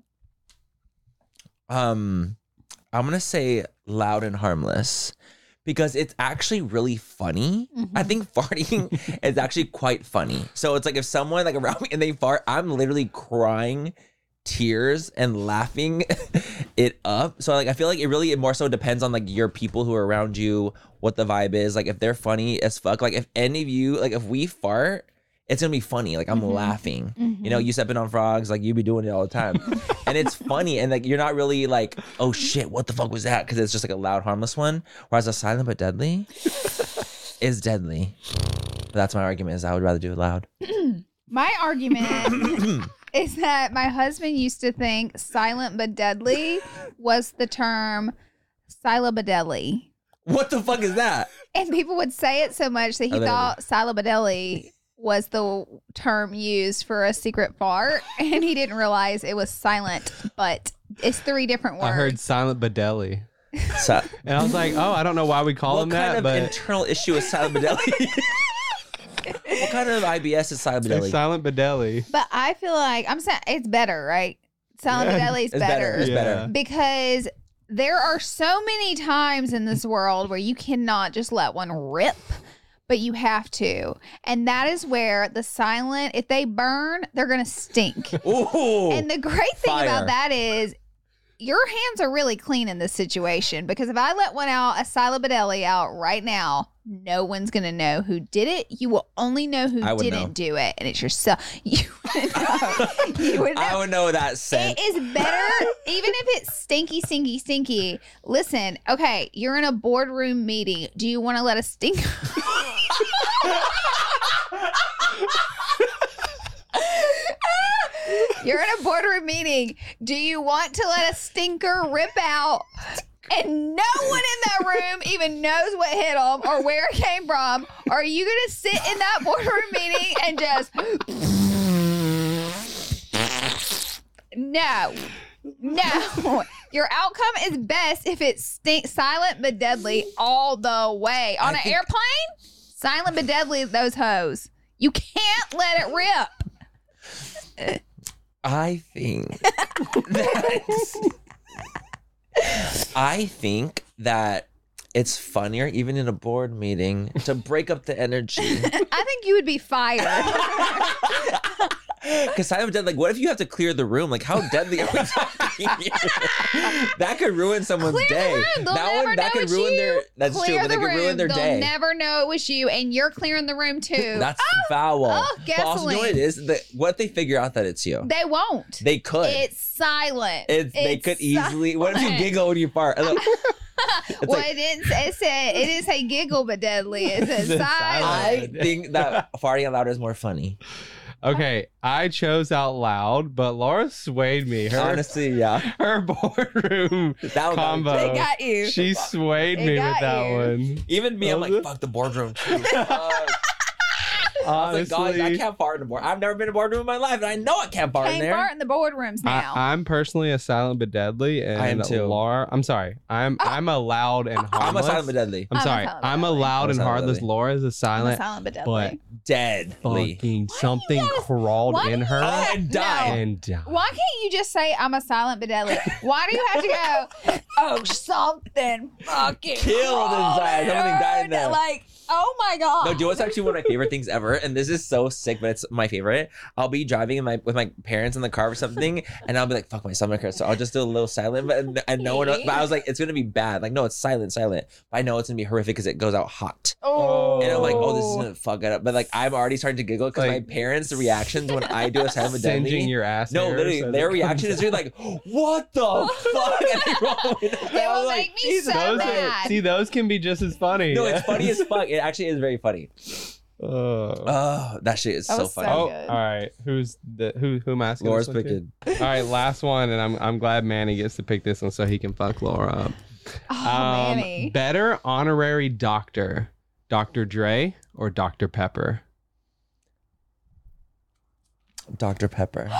Um, I'm gonna say loud and harmless because it's actually really funny. I think farting is actually quite funny. So it's like if someone like around me and they fart, I'm literally crying tears and laughing it up. So like I feel like it really it more so depends on like your people who are around you, what the vibe is. Like if they're funny as fuck, like if any of you like if we fart, it's gonna be funny. Like I'm laughing. You know, you stepping on frogs, like you be doing it all the time. And it's funny. And like you're not really like, oh shit, what the fuck was that? Because it's just like a loud, harmless one. Whereas a silent but deadly is deadly. But that's my argument is I would rather do it loud. My argument is that my husband used to think silent but deadly was the term silabadeli. What the fuck is that? And people would say it so much that he Oh, there it thought silabadeli was the term used for a secret fart. And he didn't realize it was silent, but it's three different words. I heard silent but deadly. So, And I was like, oh, I don't know why we call what him kind that, of but internal issue is silent but deadly? What kind of I B S is silent but it's deadly? silent but deadly. But I feel like I'm saying it's better, right? Silent but deadly is It's better. better. It's Yeah. better. Because there are so many times in this world where you cannot just let one rip, but you have to. And that is where the silent, if they burn, they're going to stink. Ooh. And the great thing Fire. about that is your hands are really clean in this situation because if I let one out, a Silabadeli out right now, no one's going to know who did it. You will only know who I would didn't know. do it. And it's yourself. You would know. You would know. I would know that scent. It is better, even if it's stinky, stinky, stinky. Listen, okay, you're in a boardroom meeting. Do you want to let a stink? You're in a boardroom meeting. Do you want to let a stinker rip out? And no one in that room even knows what hit them or where it came from. Or are you going to sit in that boardroom meeting and just... No. No. Your outcome is best if it's stink, silent but deadly all the way. On I an think- airplane, silent but deadly, those hoes. You can't let it rip. I think that I think that it's funnier, even in a board meeting, to break up the energy. I think you would be fired. Because I'm dead. Like, what if you have to clear the room? Like, how deadly are we talking here? That could ruin someone's Clear day. the room. They'll that never one, that know could it's ruin you. their. That's Clear true, but the they could room. ruin their They'll day. never know it was you, and you're clearing the room too. That's foul. oh, But also, you know what it is? The, what if they figure out that it's you? They won't. They could. It's silent. It's, they It's could easily. What if you silent. giggle when you fart? And look, it's Well, like- it didn't. It said it didn't say giggle, but deadly. It said It's silent. I think that farting out loud is more funny. Okay, I chose out loud, but Laura swayed me. Her Honestly, yeah. her boardroom That one got me combo. They got you. She swayed They me with got that you. one. Even me, I'm like, fuck the boardroom too. Fuck. I was like, Honestly, guys, I can't fart in a board. I've never been in a boardroom in my life, and I know I can't fart in Can't there. fart in the boardrooms now. I, I'm personally a silent but deadly, and I am too. Laura. I'm sorry. I'm I'm a loud and harmless. I'm a silent but deadly. I'm I'm a sorry. silent but I'm a deadly. loud I'm a and silent heartless. deadly. Laura is a I'm a silent, silent but but deadly. Deadly. fucking something gotta- crawled why in do her you Oh, and died. and died. Why can't you just say I'm a silent but deadly? Why do you have to go, oh, something fucking Killed inside. Something died in there. Like, oh my God. No, do you know what's actually one of my favorite things ever? And this is so sick, but it's my favorite. I'll be driving in my with my parents in the car or something, and I'll be like, fuck, my stomach hurts. So I'll just do a little silent, but and, and no one else, but I was like, it's gonna be bad. Like, no, it's silent, silent. But I know it's gonna be horrific because it goes out hot. Oh. And I'm like, oh, this is gonna fuck it up. But like, I'm already starting to giggle because Like- my parents' reactions when I do a silent but deadly. Singeing your ass. No, hair literally, so their that reaction comes is really like, what the fuck? And they roll it. It I was will like, make me Jesus. so those mad. are, see, those can be just as funny. No, it's funny as fuck. It actually is very funny. Uh, Oh, that shit is That so was so funny. oh, good. all right. Who's the who? Who am I asking? Laura's this one to? picking. All right, last one, and I'm I'm glad Manny gets to pick this one so he can fuck Laura up. Oh, Um, Manny. better honorary doctor, Doctor Dre or Doctor Pepper? Doctor Pepper.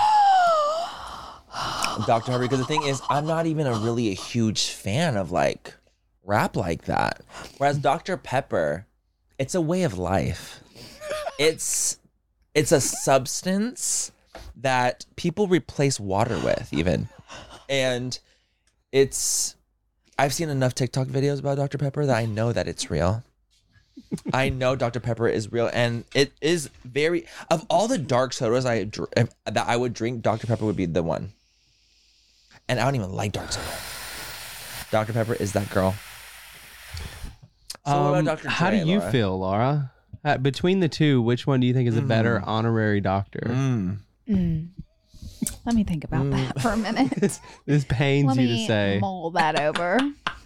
Doctor Pepper, because the thing is, I'm not even a really a huge fan of like rap like that. Whereas Doctor Pepper, it's a way of life. It's it's a substance that people replace water with even. And it's I've seen enough TikTok videos about Doctor Pepper that I know that it's real. I know Doctor Pepper is real, and it is very. Of all the dark sodas I dr- that I would drink, Doctor Pepper would be the one. And I don't even like dark soda. Doctor Pepper is that girl. So what Um, about Doctor how Dre, do you Laura? feel, Laura? Uh, between the two, which one do you think is a better honorary doctor? Mm. Mm. Let me think about that for a minute. This pains Let you me to say. mull that over.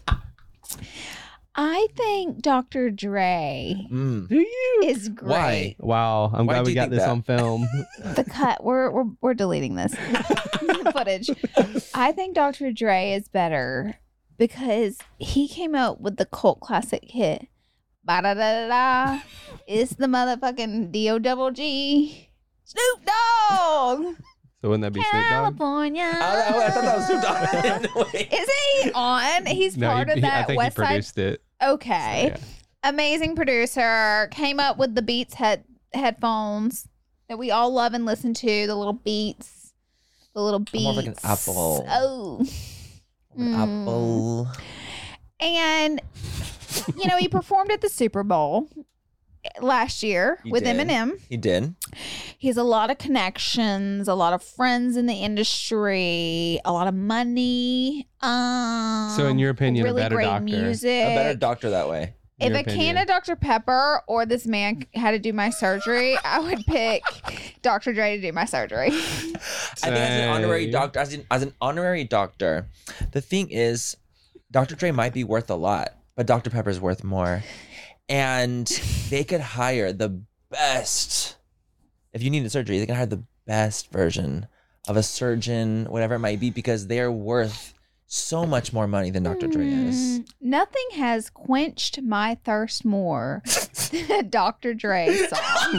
I think Doctor Dre Mm. Do you? is great. Why? Wow, I'm Why glad do we you got think this that? on film. The cut. We're we're we're deleting this footage. I think Doctor Dre is better because he came out with the cult classic hit. Ba da da da da. It's the motherfucking D O double G. Snoop Dogg. So wouldn't that be Snoop Dogg? California. I, I thought that was Snoop Dogg. Wait. Is he on? He's No, part he, of he- I that think West he Side. produced it. Okay. Yeah. Amazing producer. Came up with the Beats head headphones that we all love and listen to. The little Beats. The little Beats. More of like an Apple. Oh. An Mm. Apple. And, you know, he performed at the Super Bowl last year He with did. Eminem. He did. He has a lot of connections, a lot of friends in the industry, a lot of money. Um, So in your opinion, a really better great doctor. music. A better doctor that way. In If your a can opinion. of Doctor Pepper or this man had to do my surgery, I would pick Doctor Dre to do my surgery. I think as an honorary Say. doctor, as an, as an honorary doctor, the thing is, Doctor Dre might be worth a lot, but Doctor Pepper is worth more. And they could hire the best. If you need a surgery, they can hire the best version of a surgeon, whatever it might be, because they are worth so much more money than Doctor Dre is. Mm, nothing has quenched my thirst more than a Doctor Dre song.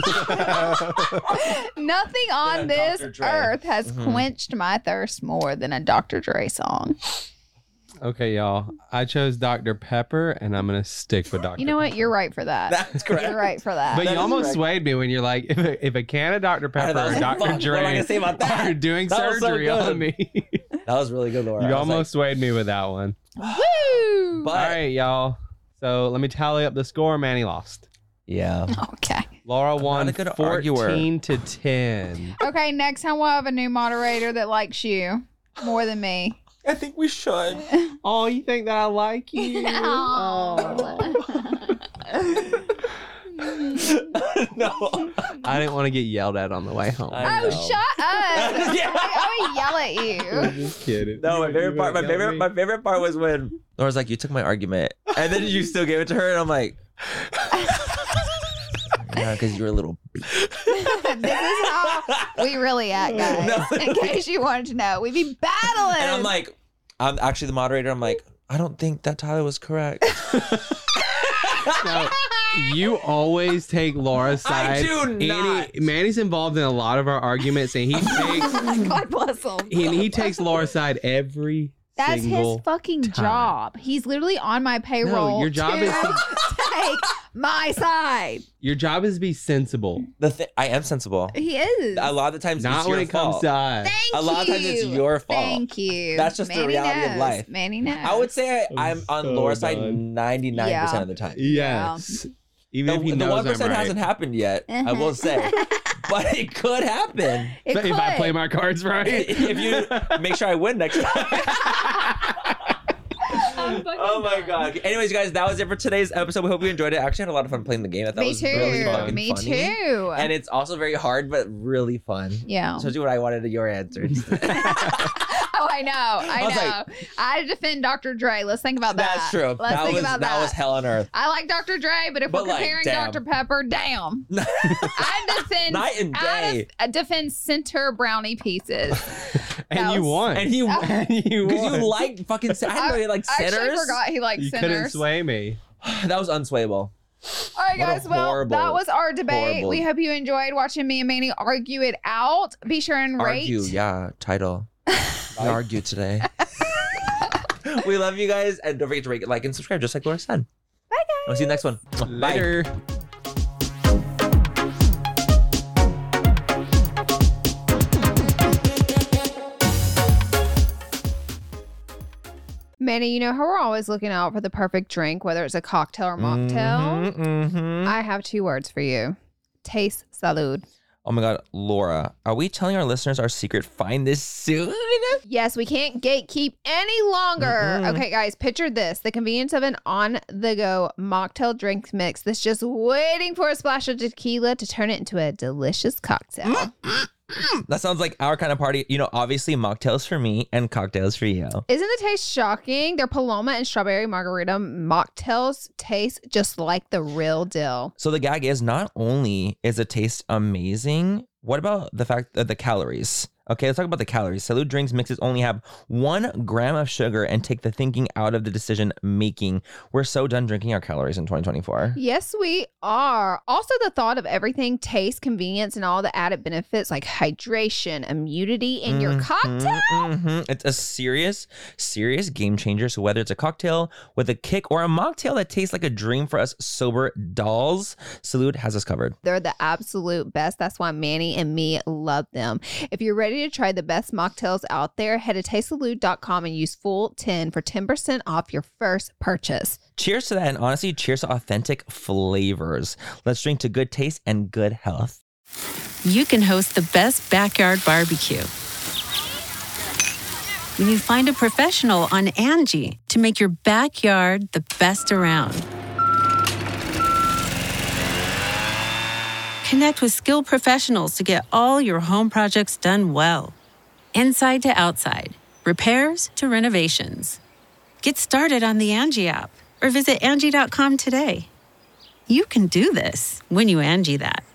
Nothing on Than this Doctor Dre. earth has Mhm. quenched my thirst more than a Doctor Dre song. Okay, y'all. I chose Doctor Pepper, and I'm gonna stick with Doctor You know what? You're right for that. That's correct. You're right for that. But That you is almost correct. swayed me when you're like, if a, if a can of Doctor I know, Pepper that was or Doctor fun. What am I Dre gonna say about that? are doing That was so surgery good. on me, That was really good, Laura. you I was almost swayed me with that one. Woo! But- All right, y'all. So let me tally up the score. Manny lost. Yeah. Okay. Laura not won a good arguer. fourteen to ten. Okay, next time we'll have a new moderator that likes you more than me. I think we should. Oh, you think that I like you? No. I didn't want to get yelled at on the way home. I Oh, know. shut up. Yeah. I would yell at I'm you. just kidding. No, my You- favorite you part. My wouldn't yell at favorite. me? My favorite part was when Laura's like, "You took my argument," and then you still gave it to her, and I'm like, "Yeah, because you're a little." This is how we really act, guys. No. In case you wanted to know, we be battling. And I'm like, I'm actually the moderator. I'm like, I don't think that Tyler was correct. No, You always take Laura's side. I do not. Annie, Manny's involved in a lot of our arguments, and he takes God bless him. he, he takes Laura's side every That's single his fucking time. job. He's literally on my payroll. No, your job to is to, take my side. your job is to be sensible. The thi- I am sensible. He is. A lot of the times, Not it's when your it comes fault. to us. Thank A lot of times it's you. your fault. Thank you. That's just the Manny reality of knows. life. Manny knows. I would say I, I'm on so Laura's side done. ninety-nine percent Yeah. of the time. Yes. Even The, if he the knows one I'm percent right. hasn't happened yet. I will say, but it could happen It If I could. play my cards right. if you make sure I win next time. Oh my god. Okay, anyways, guys, that was it for today's episode. We hope you enjoyed it. I actually had a lot of fun playing the game. I thought it Me was too. really fucking Me funny. too. And it's also very hard, but really fun. yeah. Especially when I wanted your answers. Oh, I know. I, I was know. like- I defend Doctor Dre. Let's think about that. That's true. Let's that think was about that that. was hell on earth. I like Doctor Dre, but if But, we're like, comparing damn. Doctor Pepper, damn. I defend Night and I day. def- I defend center brownie pieces. and That you was- won. And he And you because won. you like fucking. I didn't know you like I actually sinners. forgot he likes You couldn't sinners. sway me. That was unswayable. All right, What a guys. Well, horrible, that was our debate. horrible- We hope you enjoyed watching me and Manny argue it out. Be sure and rate. Argue, yeah. Title. We argue today. We love you guys, and don't forget to rate, like, and subscribe, just like Laura said. Bye, guys. I'll see you next one. Bye. Later. Manny, you know how we're always looking out for the perfect drink, whether it's a cocktail or mocktail? Mm-hmm. I have two words for you. Taste salud. Oh my God, Laura, are we telling our listeners our secret? Find this soon. Yes, we can't gatekeep any longer. Mm-mm. Okay, guys, picture this. The convenience of an on-the-go mocktail drink mix that's just waiting for a splash of tequila to turn it into a delicious cocktail. That sounds like our kind of party. You know, obviously mocktails for me and cocktails for you. Isn't the taste shocking? Their Paloma and Strawberry Margarita mocktails taste just like the real deal. So the gag is not only is the taste amazing, what about the fact that the calories? Okay, let's talk about the calories. Salud drinks mixes only have one gram of sugar and take the thinking out of the decision making. We're so done drinking our calories in twenty twenty-four. Yes, we are. Also, the thought of everything, taste, convenience, and all the added benefits like hydration, immunity in your Mhm, cocktail. mhm. It's a serious, serious game changer. So whether it's a cocktail with a kick or a mocktail that tastes like a dream for us sober dolls, Salud has us covered. They're the absolute best. That's why Manny and me love them. If you're ready to try the best mocktails out there, head to taste salud dot com and use full ten for ten percent off your first purchase. Cheers to that, and honestly, cheers to authentic flavors. Let's drink to good taste and good health. You can host the best backyard barbecue when you find a professional on Angie to make your backyard the best around. Connect with skilled professionals to get all your home projects done well. Inside to outside, repairs to renovations. Get started on the Angie app or visit Angie dot com today. You can do this when you Angie that.